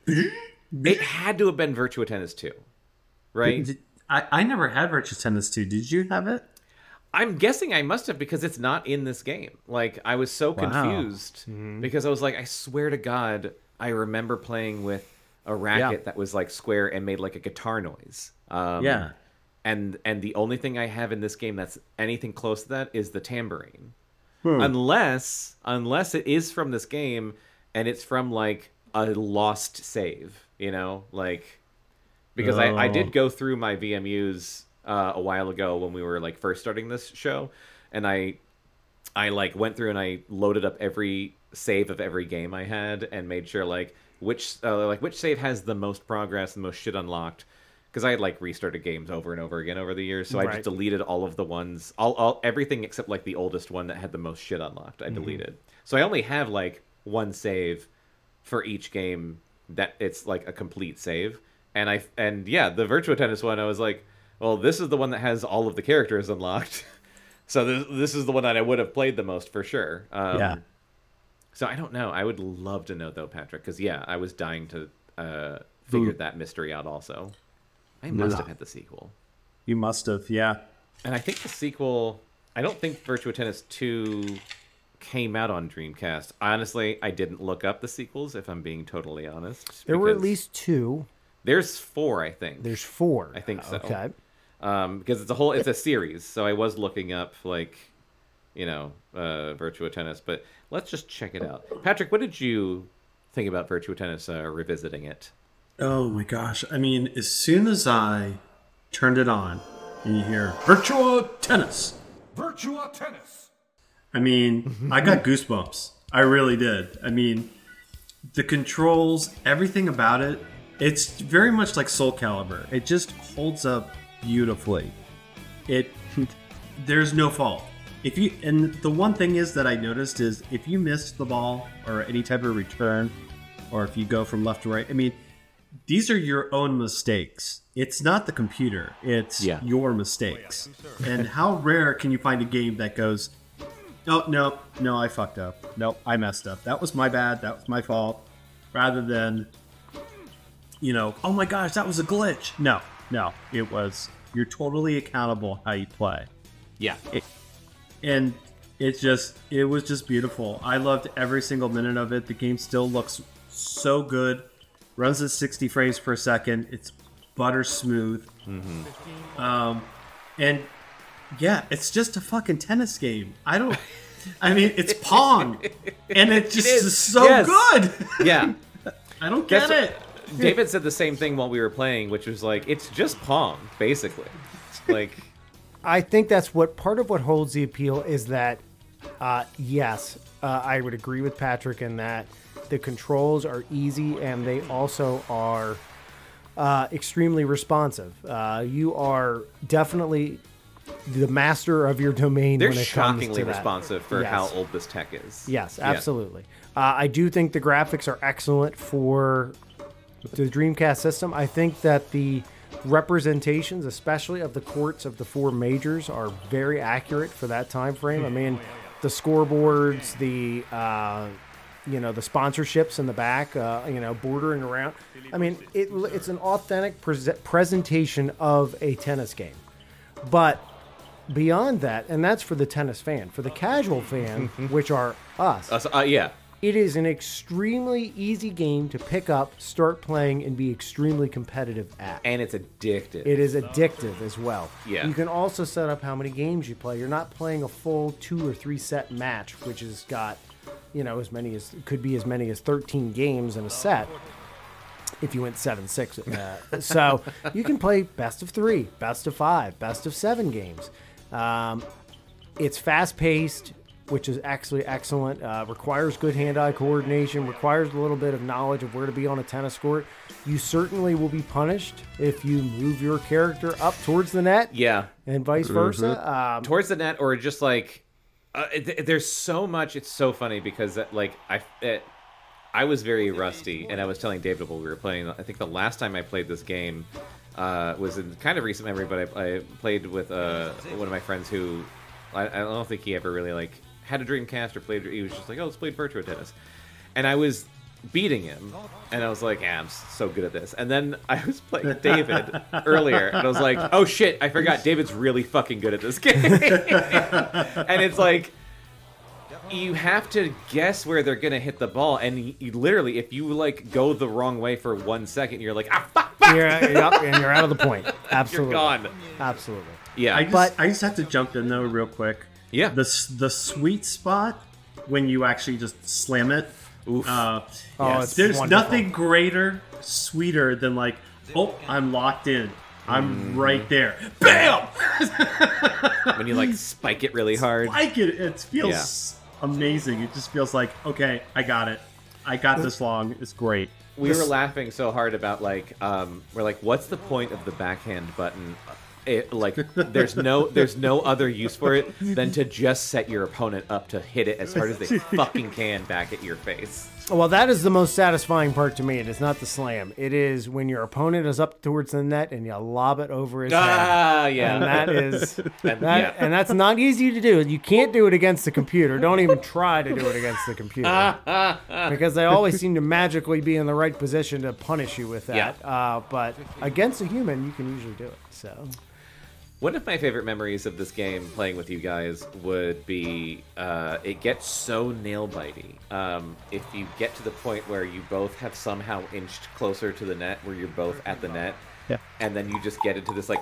it had to have been Virtua Tennis two, right? Did- I, I never had Virtua Tennis two. Did you have it? I'm guessing I must have, because it's not in this game. Like, I was so confused because I was like, I swear to God, I remember playing with a racket Yeah. that was like square and made like a guitar noise. Um, Yeah. And and the only thing I have in this game that's anything close to that is the tambourine. Unless unless it is from this game and it's from like a lost save, you know, like because I, I Oh. did go through my V M Us uh, a while ago when we were like first starting this show, and I I like went through and I loaded up every save of every game I had and made sure like which uh, like which save has the most progress and most shit unlocked, because I had like restarted games over and over again over the years, so I Right. just deleted all of the ones, all, all everything except like the oldest one that had the most shit unlocked. I deleted, so I only have like one save for each game that it's like a complete save. And I and yeah, the Virtua Tennis one, I was like, well, this is the one that has all of the characters unlocked. So this, this is the one that I would have played the most for sure. Um, Yeah. So I don't know. I would love to know though, Patrick, because yeah, I was dying to uh, figure Ooh. that mystery out. Also, I must Yeah. have had the sequel, You must have. Yeah. and I think the sequel. I don't think Virtua Tennis two came out on Dreamcast. Honestly, I didn't look up the sequels. If I'm being totally honest, there were at because least two. there's four. I think There's four. I think so. Okay. um, because it's a whole it's a series. So I was looking up like, you know, uh, Virtua Tennis, but let's just check it out. Patrick, what did you think about Virtua Tennis uh, revisiting it? Oh my gosh. I mean, as soon as I turned it on and you hear Virtua Tennis, Virtua Tennis. I mean, I got goosebumps. I really did. I mean, the controls, everything about it, it's very much like Soul Calibur. It just holds up beautifully. It there's no fault. If you and the one thing is that I noticed is if you missed the ball or any type of return, or if you go from left to right, I mean, these are your own mistakes. It's not the computer. It's Yeah. your mistakes. And how rare can you find a game that goes, no, no, no, I fucked up. No, I messed up. That was my bad. That was my fault. Rather than, you know, oh my gosh, that was a glitch. No, no, it was, you're totally accountable how you play. Yeah, And it's just, it was just beautiful. I loved every single minute of it. The game still looks so good. Runs at sixty frames per second. It's butter smooth. Um, and yeah, it's just a fucking tennis game. I don't. I mean, it's Pong, and it just is. is. so Yes. good. yeah. I don't get Guess- it. David said the same thing while we were playing, which was like, it's just Pong, basically. Like, I think that's what part of what holds the appeal is that, uh, yes, uh, I would agree with Patrick in that the controls are easy and they also are uh, extremely responsive. Uh, you are definitely the master of your domain they're when it comes shockingly to that. responsive for Yes. how old this tech is. Yes, Yeah. absolutely. Uh, I do think the graphics are excellent for the Dreamcast system. I think that the representations, especially of the courts of the four majors, are very accurate for that time frame. I mean, the scoreboards, the uh, you know, the sponsorships in the back, uh, you know, bordering around. I mean, it, it's an authentic pre- presentation of a tennis game. But beyond that, and that's for the tennis fan, for the casual fan, which are us, Uh, so- uh, yeah. it is an extremely easy game to pick up, start playing, and be extremely competitive at. And it's addictive. It is addictive as well. Yeah. You can also set up how many games you play. You're not playing a full two or three set match, which has got, you know, as many as could be as many as thirteen games in a set. If you went seven six, uh, so you can play best of three, best of five, best of seven games. Um, it's fast paced, which is actually excellent. Uh, requires good hand-eye coordination. Requires a little bit of knowledge of where to be on a tennis court. You certainly will be punished if you move your character up towards the net, Yeah. and vice versa. Um, Towards the net, or just like, uh, th- there's so much. It's so funny because uh, like I, it, I was very rusty, and I was telling David while we were playing. I think the last time I played this game uh, was in kind of recent memory, but I, I played with uh, one of my friends who I, I don't think he ever really like had a Dreamcast or played. He was just like, oh, let's play Virtua Tennis, and I was beating him, and I was like, yeah, I'm so good at this. And then I was playing David earlier, and I was like, oh shit, I forgot David's really fucking good at this game. And it's like, you have to guess where they're gonna hit the ball, and you, you literally, if you like go the wrong way for one second, you're like, ah, fuck, fuck, you're, yep, and you're out of the point. Absolutely, you're gone. Absolutely. Yeah, I just, But- I just have to jump in though real quick. Yeah. The s- the sweet spot when you actually just slam it. Oof. Uh, Oh, yes, it's there's wonderful. nothing greater, sweeter than like, oh, I'm locked in. I'm Mm. right there. Bam! when you like spike it really hard. Like it. It feels amazing. It just feels like, okay, I got it. I got this long. It's great. We were laughing so hard about like, um, we're like, what's the point of the backhand button? It, like, there's no, there's no other use for it than to just set your opponent up to hit it as hard as they fucking can back at your face. Well, that is the most satisfying part to me. It is not the slam. It is when your opponent is up towards the net and you lob it over his head. Ah, yeah. And that is And, that, yeah. and that's not easy to do. You can't do it against the computer. Don't even try to do it against the computer because they always seem to magically be in the right position to punish you with that. Yeah. Uh, but against a human, you can usually do it. So One of my favorite memories of this game playing with you guys would be uh, it gets so nail bitey. Um, if you get to the point where you both have somehow inched closer to the net, where you're both at the net, Yeah. and then you just get into this like,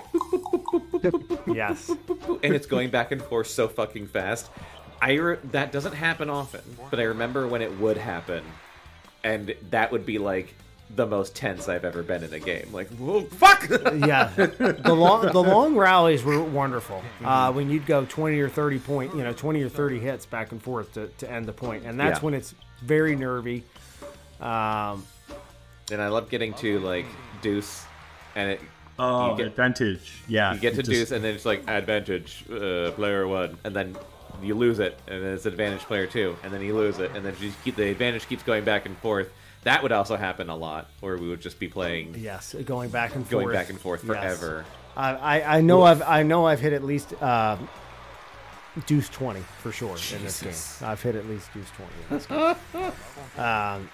yes, and it's going back and forth so fucking fast. I re- that doesn't happen often, but I remember when it would happen, and that would be like the most tense I've ever been in a game. Like, whoa, fuck! yeah. The long the long rallies were wonderful. Uh, when you'd go twenty or thirty point, you know, twenty or thirty hits back and forth to, to end the point, and that's Yeah. when it's very nervy. Um, And I love getting to like deuce, and it Oh, you get, advantage. Yeah. you get to it just- deuce, and then it's like advantage uh, player one, and then you lose it, and then it's advantage player two, and then you lose it, and then you keep the advantage keeps going back and forth. That would also happen a lot, where we would just be playing, yes, going back and going forth. back and forth Yes. forever. I, I, I know I've I know I've hit at least uh, deuce twenty for sure in this Jesus. game. I've hit at least deuce twenty in this game. um,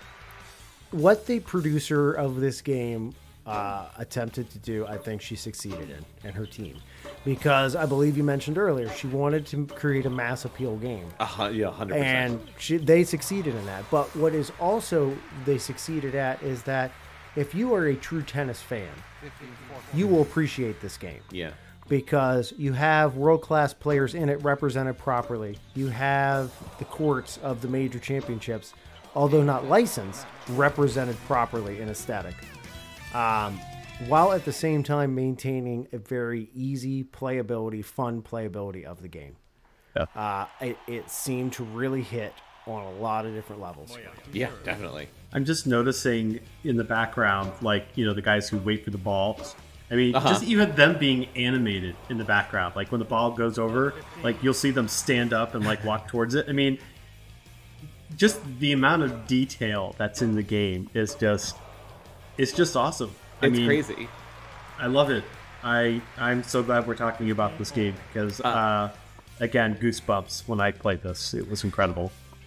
what the producer of this game uh, attempted to do, I think she succeeded in, and her team, because I believe you mentioned earlier she wanted to create a mass appeal game. Uh, hu- yeah, hundred percent. And she, they succeeded in that. But what is also they succeeded at is that if you are a true tennis fan, you will appreciate this game Yeah, because you have world-class players in it represented properly. You have the courts of the major championships, although not licensed, represented properly in aesthetic. Um, while at the same time maintaining a very easy playability, fun playability of the game. Yeah. Uh, it, it seemed to really hit on a lot of different levels. yeah, definitely. I'm just noticing in the background, like, you know, the guys who wait for the ball. I mean, Uh-huh. just even them being animated in the background. Like, when the ball goes over, like, you'll see them stand up and, like, walk towards it. I mean, just the amount of detail that's in the game is just, it's just awesome. I It's mean, crazy. I love it. I, I'm so glad we're talking about this game because, uh, again, goosebumps when I played this. It was incredible.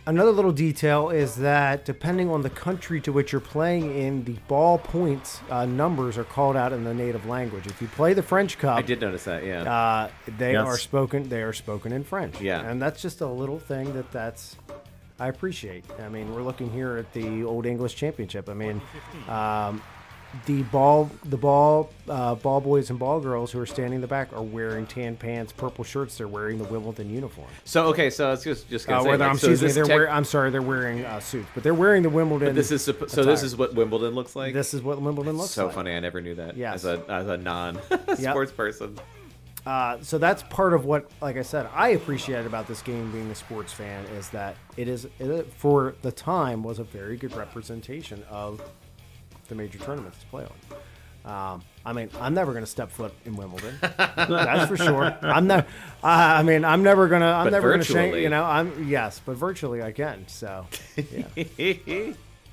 Another little detail is that depending on the country to which you're playing in, the ball points uh, numbers are called out in the native language. If you play the French Cup, I did notice that. Yeah. uh, they Yes. are spoken. They are spoken in French. Yeah. and that's just a little thing that that's I appreciate. I mean, we're looking here at the Old English Championship. I mean, um, the ball, the ball, uh, ball boys and ball girls who are standing in the back are wearing tan pants, purple shirts. They're wearing the Wimbledon uniform. So okay, so it's just just gonna Uh, say, whether like, I'm so is excuse me, this they're tech- wear, I'm sorry, they're wearing uh, suits, but they're wearing the Wimbledon. this is suppo- so this attire. is what Wimbledon looks like. This is what Wimbledon looks so like. funny. I never knew that. Yes. As a as a non sports person. Uh, so that's part of what, like I said, I appreciated about this game being a sports fan is that it is, it, for the time, was a very good representation of the major tournaments to play on. Um, I mean, I'm never going to step foot in Wimbledon. That's for sure. I'm not. Uh, I mean, I'm never gonna. I'm But never gonna shake. virtually. You know, I'm yes, but virtually I can. So, yeah.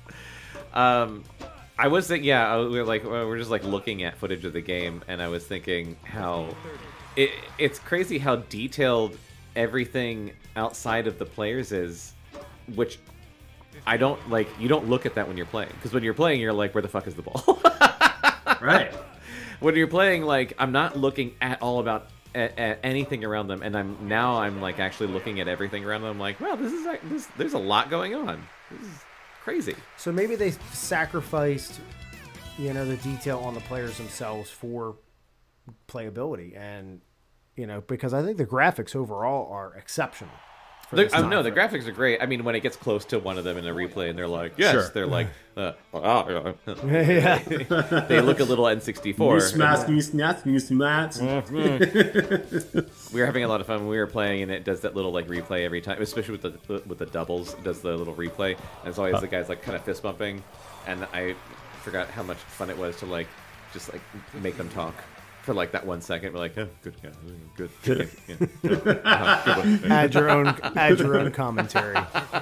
um, I was thinking, yeah, we we're like we we're just like looking at footage of the game, and I was thinking how it, it's crazy how detailed everything outside of the players is, which I don't like. You don't look at that when you're playing, because when you're playing, you're like, where the fuck is the ball? Right. When you're playing, like, I'm not looking at all about at, at anything around them, and I'm now I'm like actually looking at everything around them. I'm like, wow, this is like, this. There's a lot going on. This is crazy. So maybe they sacrificed, you know, the detail on the players themselves for playability, and you know, because I think the graphics overall are exceptional. for The, this oh, time no, the frame. graphics are great. I mean, when it gets close to one of them in a replay, and they're like, yes, Sure. they're like, uh, oh, yeah. they look a little N sixty-four. Smash, smash, smash, smash. We were having a lot of fun when we were playing, and it does that little like replay every time, especially with the with the doubles. It does the little replay, and it's always the guys like kind of fist bumping, and I forgot how much fun it was to like just like make them talk for like that one second. We're like, oh, good, yeah, good, good, yeah, yeah, uh-huh, good one. add your own add your own commentary.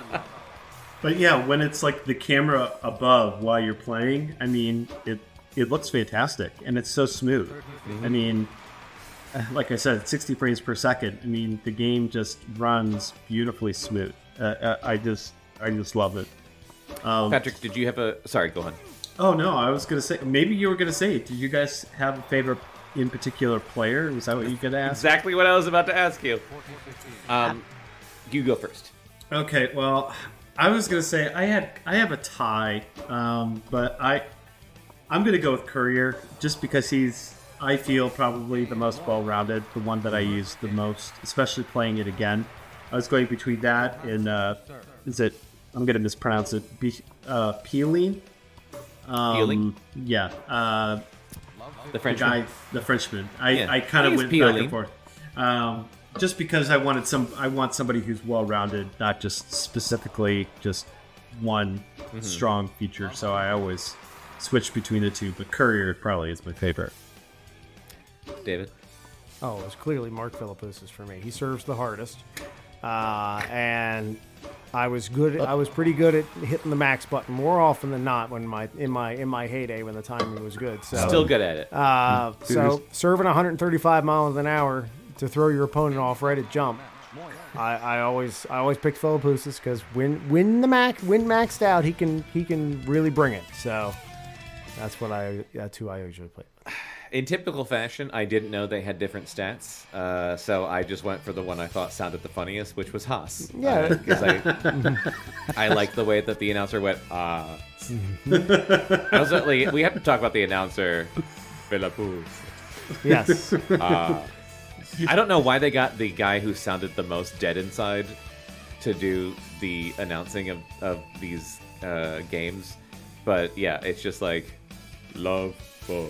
But yeah, when it's like the camera above while you're playing, I mean, it it looks fantastic and it's so smooth. I mean, like I said, sixty frames per second. I mean, the game just runs beautifully smooth. Uh, I just I just love it. Um, Patrick, did you have a? Sorry, go on. oh no, I was gonna say maybe you were gonna say. Did you guys have a favorite in particular player? Was that what you could ask? Exactly what I was about to ask you. Um, you go first. Okay, well, I was gonna say I had I have a tie, um, but I I'm gonna go with Courier just because he's I feel probably the most well-rounded, the one that I use the most, especially playing it again. I was going between that and uh, is it? I'm gonna mispronounce it. Be, uh, Peeling. Um, Peeling? Yeah. Uh, The the French guy, the Frenchman. I, Yeah. I kind I of think went it's back Peeling. and forth, um, just because I wanted some. I want somebody who's well-rounded, not just specifically just one Mm-hmm. strong feature. So I always switch between the two. But Courier probably is my favorite. David. Oh, it's clearly Mark Philippoussis for me. He serves the hardest, uh, and I was good. I was pretty good at hitting the max button more often than not when my in my in my heyday when the timing was good. So Still good at it. Uh, so serving one thirty-five miles an hour to throw your opponent off right at jump. I, I always I always pick Philippoussis because when when the max when maxed out he can he can really bring it. So that's what I that's who I usually play. In typical fashion, I didn't know they had different stats, uh, so I just went for the one I thought sounded the funniest, which was Haas. Yeah. because I I like the way that the announcer went. Ah, I was like, we have to talk about the announcer, Philippus. Yes. I don't know why they got the guy who sounded the most dead inside to do the announcing of, of these uh, games. But yeah, it's just like, love for...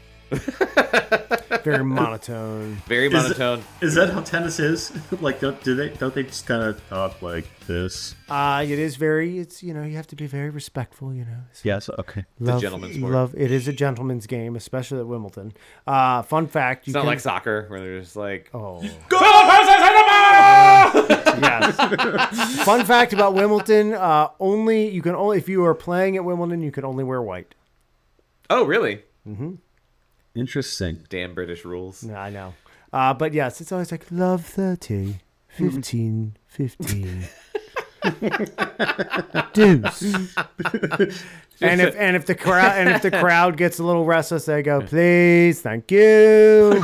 Very monotone. Very Is it- monotone. Is that how tennis is? like, don't do they? Don't they just kind of talk like this? Uh, it is very. It's you know you have to be very respectful. You know. Yes. Okay. Love, gentleman's sport. Love. It is a gentleman's game, especially at Wimbledon. Uh, fun fact. You It's not can, like soccer, where they're just like... Oh. Go! Yes. Fun fact about Wimbledon: uh, only you can only if you are playing at Wimbledon, you can only wear white. Oh, really? Interesting. Damn British rules. No, I know. Uh, but yes, it's always like love thirty, fifteen, fifteen. Deuce. And if and if the crowd and if the crowd gets a little restless, they go, please, thank you.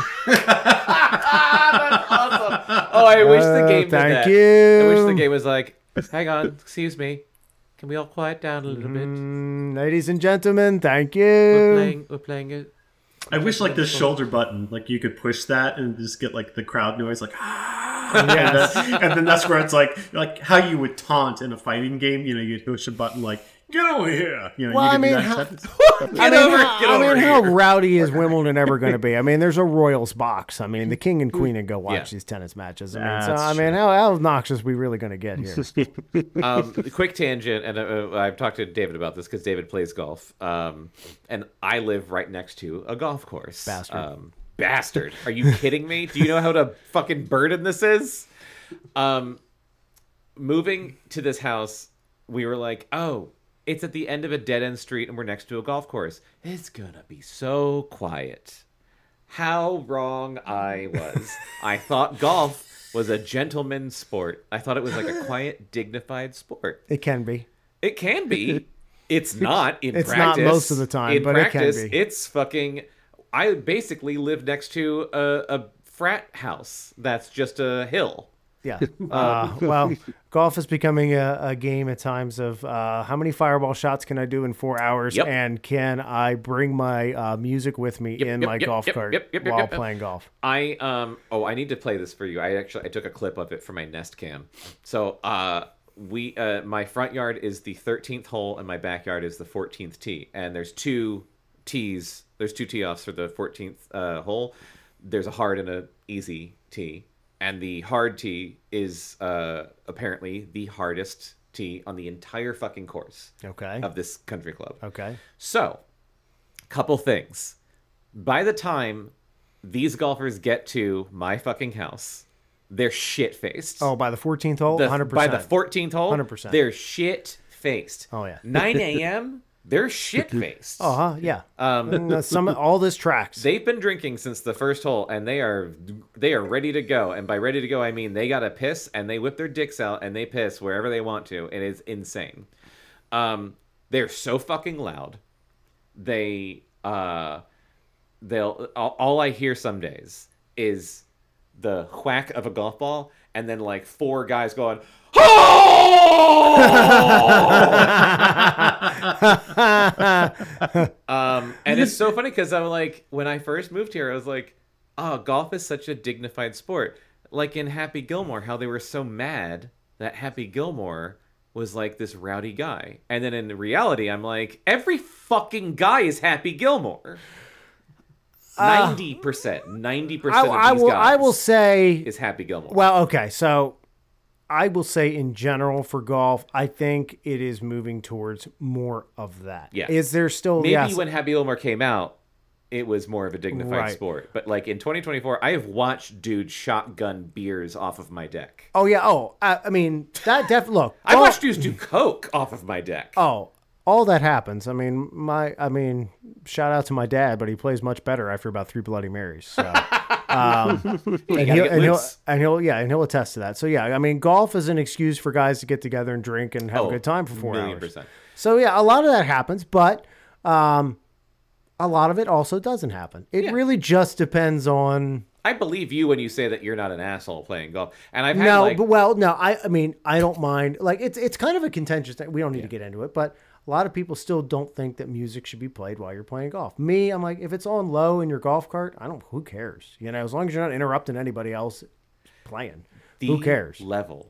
Oh, I wish the Uh, game did thank that. you. I wish the game was like, hang on, excuse me. Can we all quiet down a little bit? Mm, ladies and gentlemen, thank We're you. playing we're playing it. I wish like this shoulder button, like you could push that and just get like the crowd noise, like ah, Yes. and, then, and then that's where it's like like how you would taunt in a fighting game. You know, you'd push a button like get over here. You know, Well, you I could do mean, that how- sentence. I Get mean, over, how, get I over mean, how here. rowdy is Wimbledon ever going to be? I mean, there's a Royals box. I mean, the king and queen would go watch Yeah. these tennis matches. I mean, so That's I mean, how, how obnoxious are we really going to get here? Um, quick tangent, and uh, I've talked to David about this because David plays golf, um, and I live right next to a golf course. Bastard. Um, bastard. Are you kidding me? Do you know how to fucking burden this is? Um, moving to this house, we were like, oh, it's at the end of a dead-end street, and we're next to a golf course. It's gonna be so quiet. How wrong I was. I thought golf was a gentleman's sport. I thought it was like a quiet, dignified sport. It can be. It can be. It's not in It's not practice. most of the time, in but it can practice, be. It's fucking. I basically live next to a, a frat house that's just a hill. Yeah. Uh, well, golf is becoming a, a game at times of uh, how many fireball shots can I do in four hours, Yep. and can I bring my uh, music with me in yep, my yep, golf yep, cart yep, yep, yep, while yep, yep. playing golf? I um oh I need to play this for you. I actually I took a clip of it for my Nest Cam. So uh we uh my front yard is the thirteenth hole and my backyard is the fourteenth tee, and there's two tees. There's two tee offs for the fourteenth uh, hole. There's a hard and a easy tee, and the hard tee is uh apparently the hardest tee on the entire fucking course Okay. of this country club. Okay. So, couple things. By the time these golfers get to my fucking house, they're shit faced. Oh, by the fourteenth hole, The- one hundred by percent. the fourteenth hole, one hundred percent. they're shit faced. Oh, yeah. nine a.m. they're shit faced. Oh, huh? Yeah. Um, And, uh, some all this tracks. they've been drinking since the first hole, and they are they are ready to go. And by ready to go, I mean they gotta piss, and they whip their dicks out, and they piss wherever they want to. It is insane. Um, they're so fucking loud. They uh, they'll all, all I hear some days is the whack of a golf ball, and then like four guys going, um, and it's so funny because I'm like, when I first moved here, I was like, oh, golf is such a dignified sport. Like in Happy Gilmore, how they were so mad that Happy Gilmore was like this rowdy guy. And then in reality, I'm like, every fucking guy is Happy Gilmore. ninety percent. ninety percent I, I of these will. guys I will say. is Happy Gilmore. Well, okay, so I will say in general for golf, I think it is moving towards more of that. Yeah. Is there still? Maybe yes. when Happy Gilmore came out, it was more of a dignified Right. sport. But like in twenty twenty-four, I have watched dudes shotgun beers off of my deck. Oh yeah. Oh, I, I mean that. Def. Look. I golf- watched dudes do coke off of my deck. Oh, all that happens. I mean, my. I mean, shout out to my dad, but he plays much better after about three Bloody Marys. So. Um, and, gotta he'll, get and, he'll, loose. and he'll, yeah, and he'll attest to that. So yeah, I mean, golf is an excuse for guys to get together and drink and have Oh, a good time for four million hours. percent. So yeah, a lot of that happens, but um, a lot of it also doesn't happen. It Yeah. really just depends on. I believe you when you say that you're not an asshole playing golf. And I've had No, like but well, no, I, I mean, I don't mind. Like it's, it's kind of a contentious thing. We don't need to get into it, but a lot of people still don't think that music should be played while you're playing golf. Me, I'm like, if it's on low in your golf cart, I don't. Who cares? You know, as long as you're not interrupting anybody else playing. the Who cares? level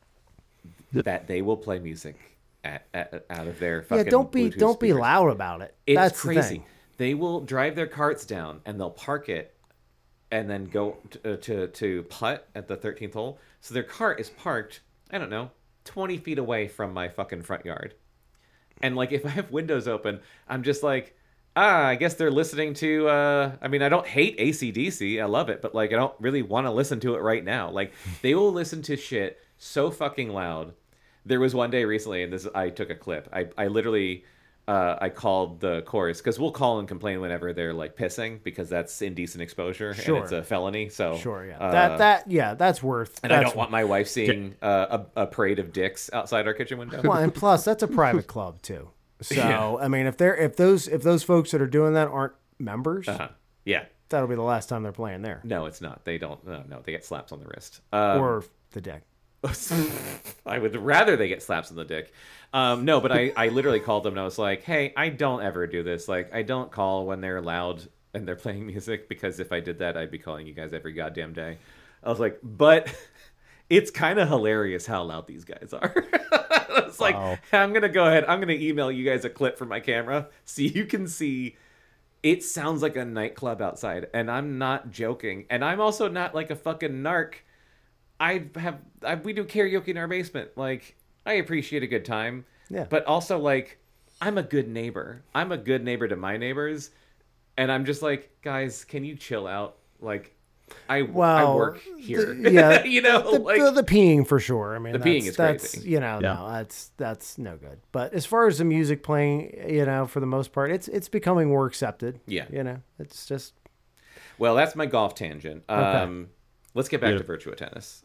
that they will play music at, at out of their Yeah, fucking don't be Bluetooth don't be speakers. loud about it. It's That's crazy. the thing. They will drive their carts down and they'll park it and then go to, uh, to to putt at the thirteenth hole. So their cart is parked, I don't know, twenty feet away from my fucking front yard. And like if I have windows open, I'm just like, ah, I guess they're listening to uh I mean, I don't hate A C D C. I love it, but like I don't really want to listen to it right now. Like they will listen to shit so fucking loud. There was one day recently, and this I took a clip. I I literally uh, I called the chorus because we'll call and complain whenever they're like pissing because that's indecent exposure Sure. and it's a felony. So Sure, yeah. uh, that that yeah, that's worth. and I that's don't want my wife seeing uh, a, a parade of dicks outside our kitchen window. Well, and plus that's a private club too. So Yeah. I mean, if they're if those if those folks that are doing that aren't members, Uh-huh. Yeah. that'll be the last time they're playing there, No, it's not. They don't. No, no, they get slaps on the wrist. Um, or the deck. I would rather they get slaps on the dick. Um, no, but I, I literally called them and I was like, hey, I don't ever do this. Like, I don't call when they're loud and they're playing music because if I did that, I'd be calling you guys every goddamn day. I was like, but it's kind of hilarious how loud these guys are. I was like, Wow. I'm going to go ahead. I'm going to email you guys a clip from my camera so you can see. It sounds like a nightclub outside. And I'm not joking. And I'm also not like a fucking narc. I have I, we do karaoke in our basement. Like, I appreciate a good time. Yeah. But also, like, I'm a good neighbor. I'm a good neighbor to my neighbors. And I'm just like, guys, can you chill out? Like, I, Well, I work here. the- yeah, you know, the, like, the, the peeing for sure. I mean, The that's, peeing is that's crazy. you know, Yeah. no, that's that's no good. But as far as the music playing, you know, for the most part, it's it's becoming more accepted. Yeah. you know, it's just well, that's my golf tangent. Um, let's get back to Virtua Tennis.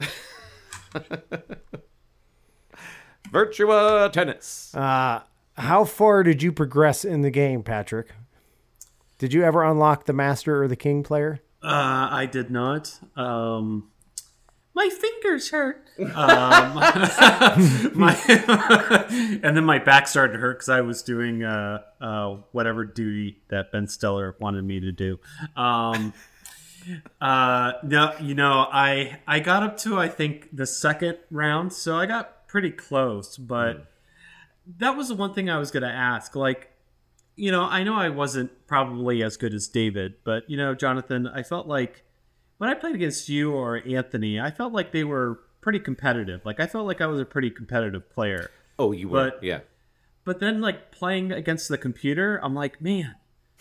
Virtua Tennis. uh, how far did you progress in the game, Patrick? Did you ever unlock the master or the king player? Uh, I did not. Um, my fingers hurt. Um, my and then my back started to hurt because I was doing uh, uh, whatever duty that Ben Stiller wanted me to do. Um, uh, no, you know, I I got up to I think the second round, so I got pretty close. But Mm. that was the one thing I was going to ask. Like, you know, I know I wasn't probably as good as David, but, you know, Jonathan, I felt like when I played against you or Anthony, I felt like they were pretty competitive. Like, I felt like I was a pretty competitive player. Oh, you were. But- Yeah. But then, like, playing against the computer, I'm like, man,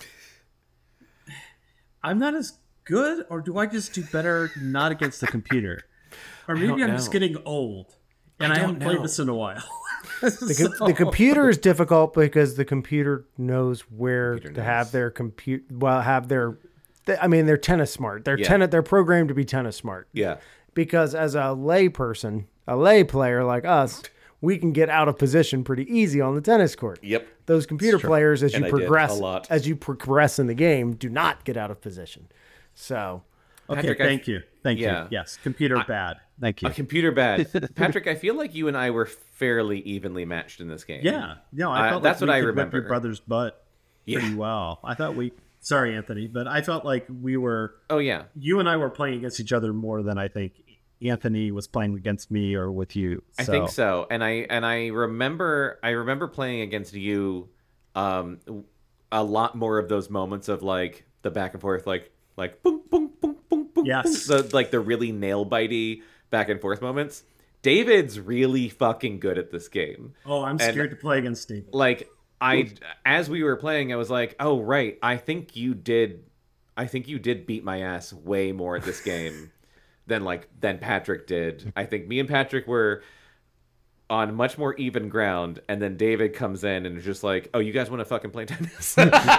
I'm not as good, or do I just do better not against the computer? Or maybe don't I'm just know. getting old, and I, don't haven't played know. this in a while. The, co- the computer is difficult because the computer knows where Computer to knows. have their compute. Well, have their. they- I mean, they're tennis smart. They're Yeah. tennis. They're programmed to be tennis smart. Yeah. Because as a lay person, a lay player like us, we can get out of position pretty easy on the tennis court. Yep. Those computer players, as And you I did progress, a lot. as you progress in the game, do not get out of position. So, Okay, Patrick, I- thank you. Thank Yeah. you. Yes, computer bad. Thank you. A computer bad. Patrick, I feel like you and I were fairly evenly matched in this game. Yeah. No, I Uh, felt that's like what we I could whip remember. your brother's butt pretty Yeah. well. I thought we sorry, Anthony, but I felt like we were Oh, yeah. you and I were playing against each other more than I think Anthony was playing against me or with you. I think so. And I and I remember I remember playing against you um a lot more of those moments of like the back and forth like like boom boom boom boom boom. Yes. boom, the like the really nail bitey back and forth moments. David's really fucking good at this game. Oh, I'm And- scared to play against David. Like I as we were playing I was like, "Oh, right. I think you did I think you did beat my ass way more at this game than like than Patrick did. I think me and Patrick were on much more even ground, and then David comes in and is just like, "Oh, you guys want to fucking play tennis?"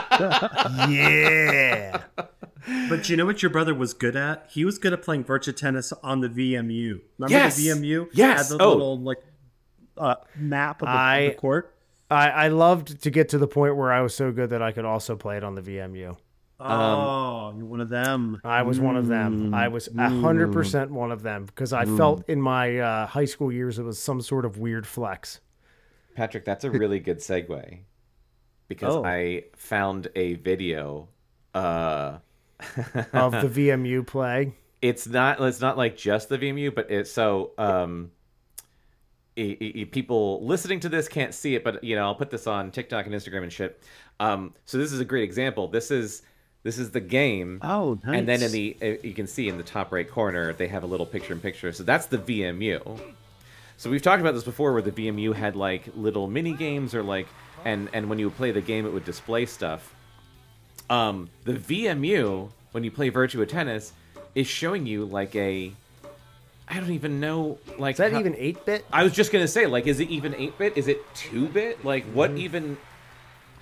yeah. But you know what your brother was good at? He was good at playing Virtua Tennis on the V M U. Remember Yes! the V M U? Yes! Had the Oh. little like uh, map of the, I- the court. I, I loved to get to the point where I was so good that I could also play it on the V M U. Oh, you're one of them. I was one of them. I was a hundred percent one of them because I felt in my uh, high school years it was some sort of weird flex. Patrick, that's a really good segue because Oh. I found a video. Uh, of the V M U play. it's not. It's not like just the V M U, but it's so. Um, i- i- i- people listening to this can't see it, but you know, I'll put this on TikTok and Instagram and shit. Um, so this is a great example. This is this is the game. Oh, nice. And then in the uh, you can see in the top right corner they have a little picture in picture. So that's the V M U. So we've talked about this before, where the V M U had like little mini games or like, and and when you would play the game, it would display stuff. Um, the V M U, when you play Virtua Tennis, is showing you like a, I don't even know, like Is that how- even eight bit? I was just gonna say, like, is it even eight bit? Is it two bit? Like, what Mm-hmm. even?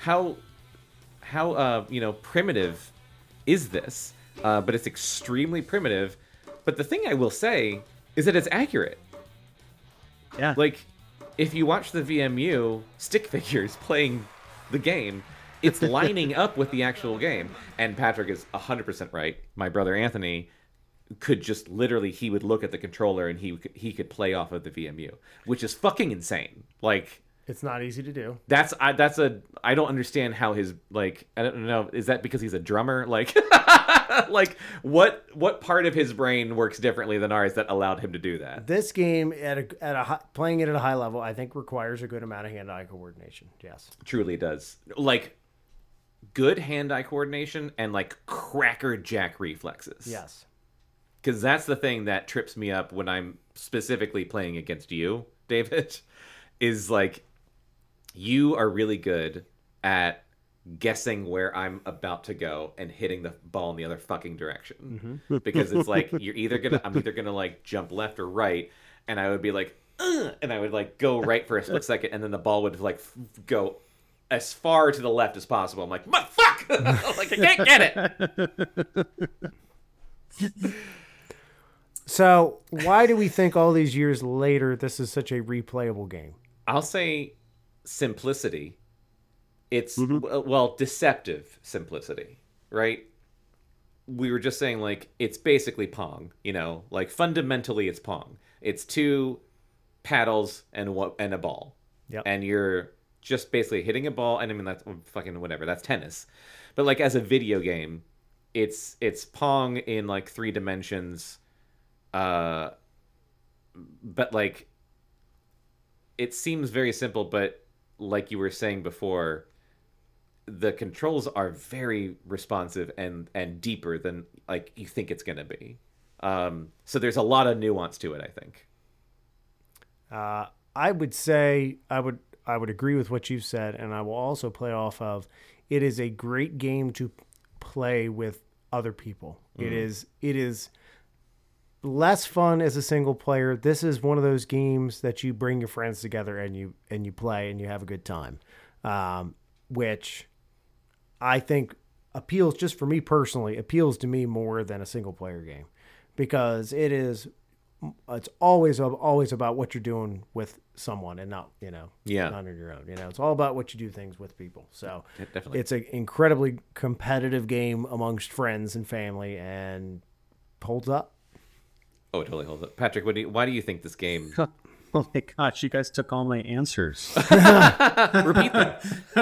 how how uh, you know primitive is this? Uh, but it's extremely primitive. But the thing I will say is that it's accurate. Yeah. Like, if you watch the V M U stick figures playing the game, it's lining up with the actual game. And Patrick is one hundred percent right. My brother Anthony could just literally, he would look at the controller and he he could play off of the V M U, which is fucking insane. Like, It's not easy to do. that's I, that's a I don't understand how his like I don't know, is that because he's a drummer? Like like what what part of his brain works differently than ours that allowed him to do that? This game at a at a hi- playing it at a high level, I think requires a good amount of hand-eye coordination. Yes. Truly does. Like good hand-eye coordination and like crackerjack reflexes. Yes. Because that's the thing that trips me up when I'm specifically playing against you, David, is like you are really good at guessing where I'm about to go and hitting the ball in the other fucking direction. Mm-hmm. Because it's like you're either gonna I'm either gonna like jump left or right, and I would be like, Ugh! And I would like go right for a split second, and then the ball would like f- go as far to the left as possible. I'm like, fuck, like I can't get it. So why do we think all these years later this is such a replayable game? I'll say simplicity. It's Mm-hmm. well, deceptive simplicity, right? We were just saying like it's basically Pong, you know, like fundamentally it's Pong. It's two paddles and what and a ball. Yep. And you're just basically hitting a ball, and I mean that's fucking whatever, that's tennis. But like as a video game, it's it's Pong in like three dimensions. Uh but like it seems very simple, but like you were saying before, the controls are very responsive and and deeper than like you think it's going to be. Um, so there's a lot of nuance to it, I think. Uh, I would say I would I would agree with what you've said, and I will also play off of it is a great game to play with other people. Mm. It is it is less fun as a single player. This is one of those games that you bring your friends together and you and you play and you have a good time, um, which I think appeals, just for me personally, appeals to me more than a single player game, because it is it's always always about what you're doing with someone and not, you know, yeah. not on your own. You know, it's all about what you do things with people. So yeah, definitely. It's an incredibly competitive game amongst friends and family, and holds up. Oh, it totally holds up. Patrick, what do you, why do you think this game? Oh my gosh, you guys took all my answers. Repeat them.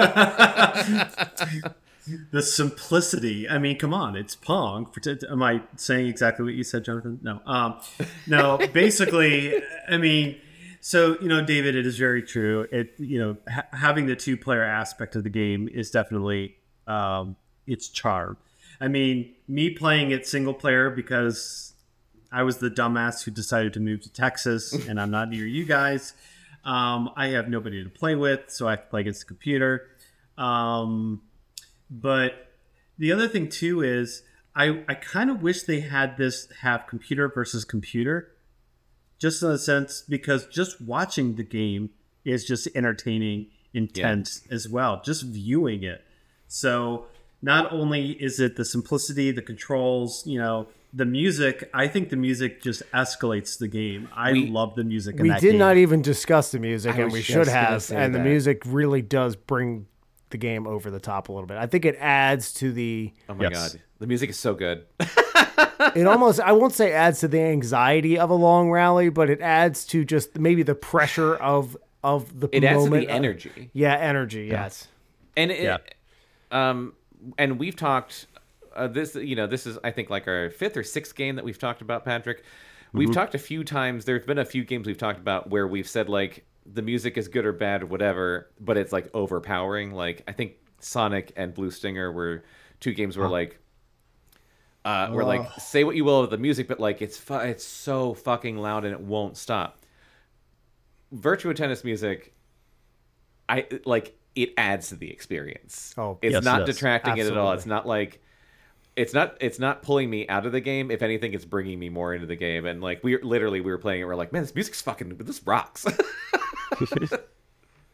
The simplicity. I mean, come on, it's Pong. Am I saying exactly what you said, Jonathan? No. Um, no, basically, I mean, so, you know, David, it is very true. It, you know, ha- having the two-player aspect of the game is definitely um, its charm. I mean, me playing it single player because I was the dumbass who decided to move to Texas and I'm not near you guys. Um, I have nobody to play with, so I have to play against the computer. Um, but the other thing too is I, I kind of wish they had this have computer versus computer, just in a sense, because just watching the game is just entertaining, intense yeah. as well, just viewing it. So not only is it the simplicity, the controls, you know, the music, I think the music just escalates the game. I we, love the music in we that did game. not even discuss the music, I and was we just should gonna have. say And that. the music really does bring the game over the top a little bit. I think it adds to the... Oh my Yes. God. The music is so good. It almost, I won't say adds to the anxiety of a long rally, but it adds to just maybe the pressure of of the It adds to moment. the energy. Yeah, energy, yes. And it, Yeah. um, and we've talked. Uh, this, you know, this is I think like our fifth or sixth game that we've talked about, Patrick. We've Mm-hmm. talked a few times. There's been a few games we've talked about where we've said like the music is good or bad or whatever, but it's like overpowering. Like I think Sonic and Blue Stinger were two games where like. Uh, where like say what you will of the music, but like it's fu- it's so fucking loud and it won't stop. Virtua Tennis music, I like it adds to the experience. Oh, it's yes, it not does. detracting it at all. Absolutely. It's not like it's not it's not pulling me out of the game. If anything, it's bringing me more into the game. And like we literally we were playing it, we're like, man, this music's fucking this rocks.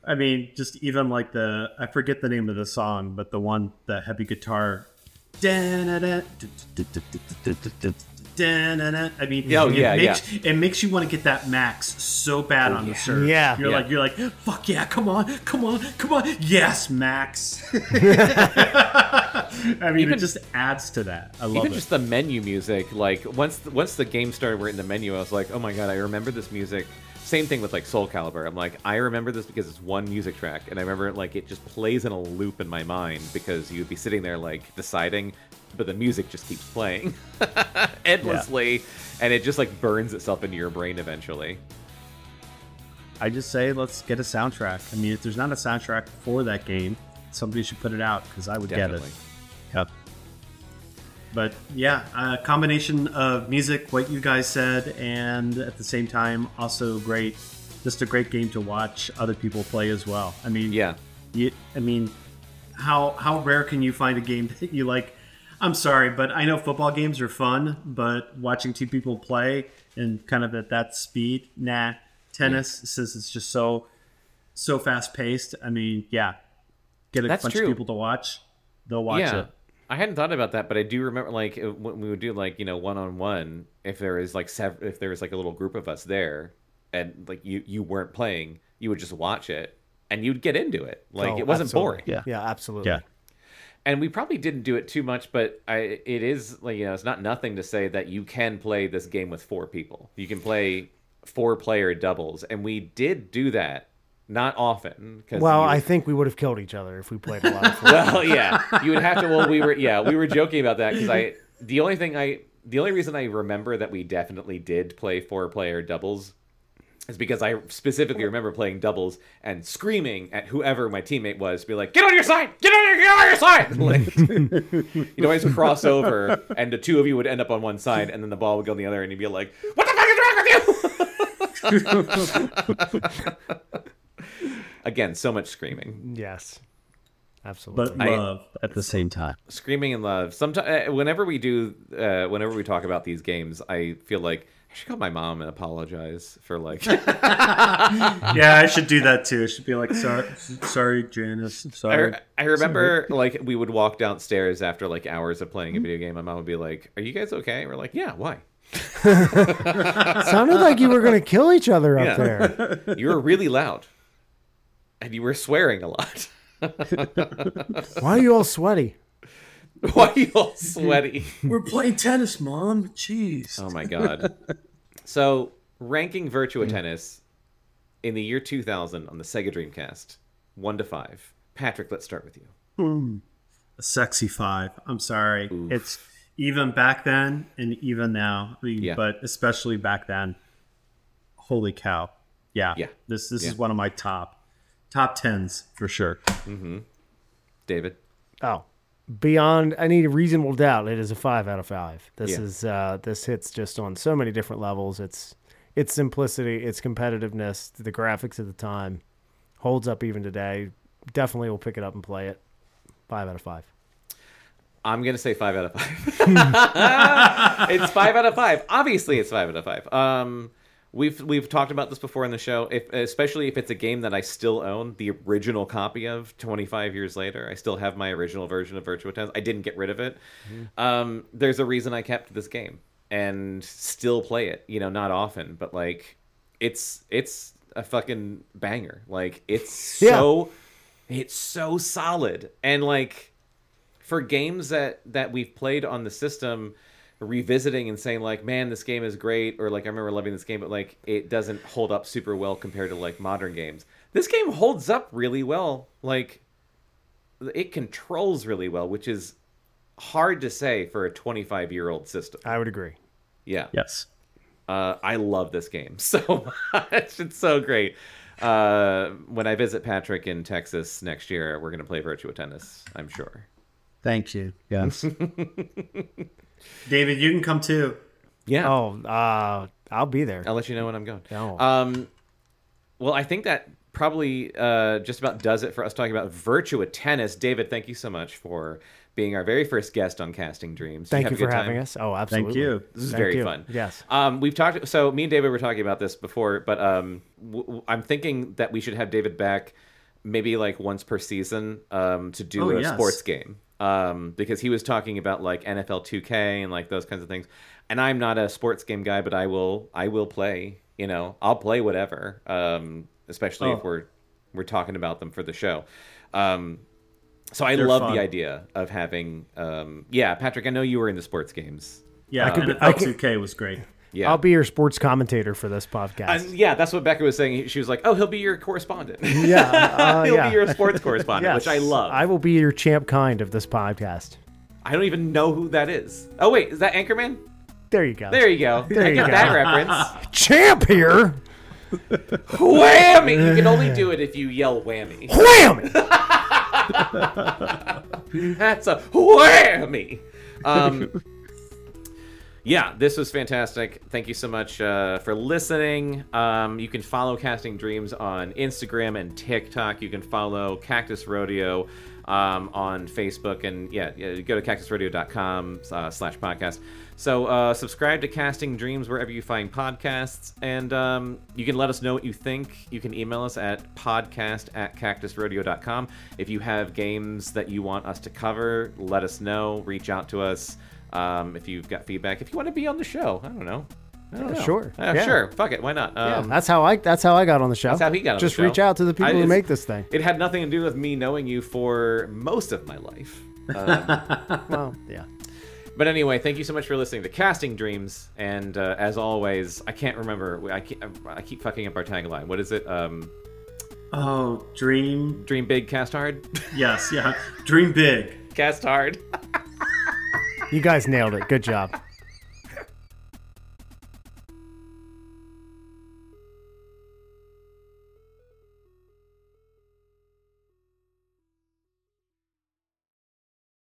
I mean, just even like the I forget the name of the song, but the one the heavy guitar. Da-na-da, da-na-da. I mean, Oh, it yeah, makes it makes you want to get that max so bad on the serve. Yeah. you're Yeah. like you're like fuck yeah, come on, come on, come on, yes, Max. I mean, Even- it just adds to that. I love Even it. just the menu music, like once once the game started, we're in the menu. I was like, oh my god, I remember this music. Same thing with like Soul Calibur. I'm like, I remember this because it's one music track, and I remember like it just plays in a loop in my mind because you'd be sitting there like deciding, but the music just keeps playing endlessly, and it just like burns itself into your brain eventually. I just say let's get a soundtrack. I mean, if there's not a soundtrack for that game, somebody should put it out because I would Definitely. get it. Yep. But yeah, a combination of music, what you guys said, and at the same time, also great, just a great game to watch other people play as well. I mean, Yeah. you, I mean, how how rare can you find a game that you like? I'm sorry, but I know football games are fun, but watching two people play and kind of at that speed, nah. Tennis, since it's just so so fast paced. I mean, yeah, get a That's bunch true. of people to watch, they'll watch yeah. it. I hadn't thought about that, but I do remember like uh, when we would do like you know one on one. If there is like sev- if there was like a little group of us there, and like you you weren't playing, you would just watch it and you'd get into it. Like Oh, it wasn't absolutely. boring. Yeah. Yeah, absolutely. Yeah. And we probably didn't do it too much, but I it is like you know it's not nothing to say that you can play this game with four people. You can play four player doubles, and we did do that. Not often. 'Cause Well, you- I think we would have killed each other if we played a lot of Well, yeah, you would have to. Well, we were, yeah, we were joking about that because I, the only thing I, the only reason I remember that we definitely did play four-player doubles is because I specifically remember playing doubles and screaming at whoever my teammate was, be like, "Get on your side! Get on your, get on your side!" Like, you'd always cross over, and the two of you would end up on one side, and then the ball would go on the other, and you'd be like, "What the fuck is wrong with you?" Again, so much screaming. Yes, absolutely. But I- love. At the same time. Screaming in love. Sometimes, whenever we do, uh, whenever we talk about these games, I feel like I should call my mom and apologize for like. Yeah, I should do that too. I should be like, sorry, sorry, Janice. Sorry. I, I remember like we would walk downstairs after like hours of playing a video game. My mom would be like, "Are you guys okay?" We're like, "Yeah, why?" Sounded like you were going to kill each other up Yeah. there. You were really loud, and you were swearing a lot. Why are you all sweaty? Why are you all sweaty? We're playing tennis, Mom. Jeez. Oh my god. So, ranking Virtua Tennis in the year two thousand on the Sega Dreamcast, one to five. Patrick, let's start with you. A sexy five. I'm sorry. It's even back then and even now, I mean, Yeah. but especially back then. Holy cow. Yeah. Yeah. This this Yeah. is one of my top top tens for sure. David. Oh, beyond any reasonable doubt, it is a five out of five. This Yeah. is uh, this hits just on so many different levels. It's its simplicity, its competitiveness, the graphics at the time holds up even today. Definitely will pick it up and play it. Five out of five. I'm gonna say five out of five. It's five out of five. Obviously, it's five out of five. Um, we've we've talked about this before in the show. If especially if it's a game that I still own, the original copy of twenty-five years later, I still have my original version of Virtua Tennis. I didn't get rid of it. Um, there's a reason I kept this game and still play it. You know, not often, but like, it's it's a fucking banger. Like, it's so it's so solid and like. For games that, that we've played on the system, revisiting and saying like, man, this game is great, or like I remember loving this game, but like it doesn't hold up super well compared to like modern games. This game holds up really well. Like it controls really well, which is hard to say for a twenty-five year old system. I would agree. Yeah. Yes. Uh, I love this game so much. It's so great. Uh, when I visit Patrick in Texas next year, we're going to play Virtua Tennis, I'm sure. Thank you. Yes. David, you can come too. Yeah. Oh, uh, I'll be there. I'll let you know when I'm going. Oh. Um, well, I think that probably uh, just about does it for us talking about Virtua Tennis. David, thank you so much for being our very first guest on Casting Dreams. Did Thank have you a good for having time? us. Oh, absolutely. you. This is Thank very you. fun. Yes. Um, we've talked. So me and David were talking about this before, but um, w- w- I'm thinking that we should have David back maybe like once per season um, to do Oh, a yes. sports game. Um, because he was talking about like N F L two K and like those kinds of things. And I'm not a sports game guy, but I will I will play. You know, I'll play whatever. Um, especially Oh. if we're we're talking about them for the show. Um, so I They're love fun. the idea of having. Um, yeah, Patrick, I know you were into sports games. Yeah, could be- N F I L could- two K was great. Yeah. I'll be your sports commentator for this podcast. And yeah, that's what Becca was saying. She was like, "Oh, he'll be your correspondent. yeah, uh, he'll yeah. be your sports correspondent," Yes. which I love. I will be your champ kind of this podcast. I don't even know who that is. Oh wait, is that Anchorman? There you go. There you go. There I you get go. that reference. Champ here. Whammy! You can only do it if you yell whammy. Whammy. That's a whammy. Um, yeah, this was fantastic. Thank you so much uh, for listening. Um, you can follow Casting Dreams on Instagram and TikTok. You can follow Cactus Rodeo um, on Facebook. And yeah, yeah go to cactus rodeo dot com uh, slash podcast. So uh, subscribe to Casting Dreams wherever you find podcasts. And um, you can let us know what you think. You can email us at podcast at cactus rodeo dot com. If you have games that you want us to cover, let us know. Reach out to us. Um, if you've got feedback, if you want to be on the show, I don't know. I don't know. Sure. Uh, Yeah. Sure. Fuck it. Why not? Yeah, Um, that's how I. That's how I got on the show. that's how he got on Just the show. reach out to the people I- who it's- make this thing. It had nothing to do with me knowing you for most of my life. Um, Well, yeah. but anyway, thank you so much for listening to Casting Dreams. And uh, as always, I can't remember. I, keep, I keep fucking up our tagline. What is it? Um, Oh, dream. Dream big, cast hard. Yes, yeah. Dream big. Cast hard. You guys nailed it. Good job.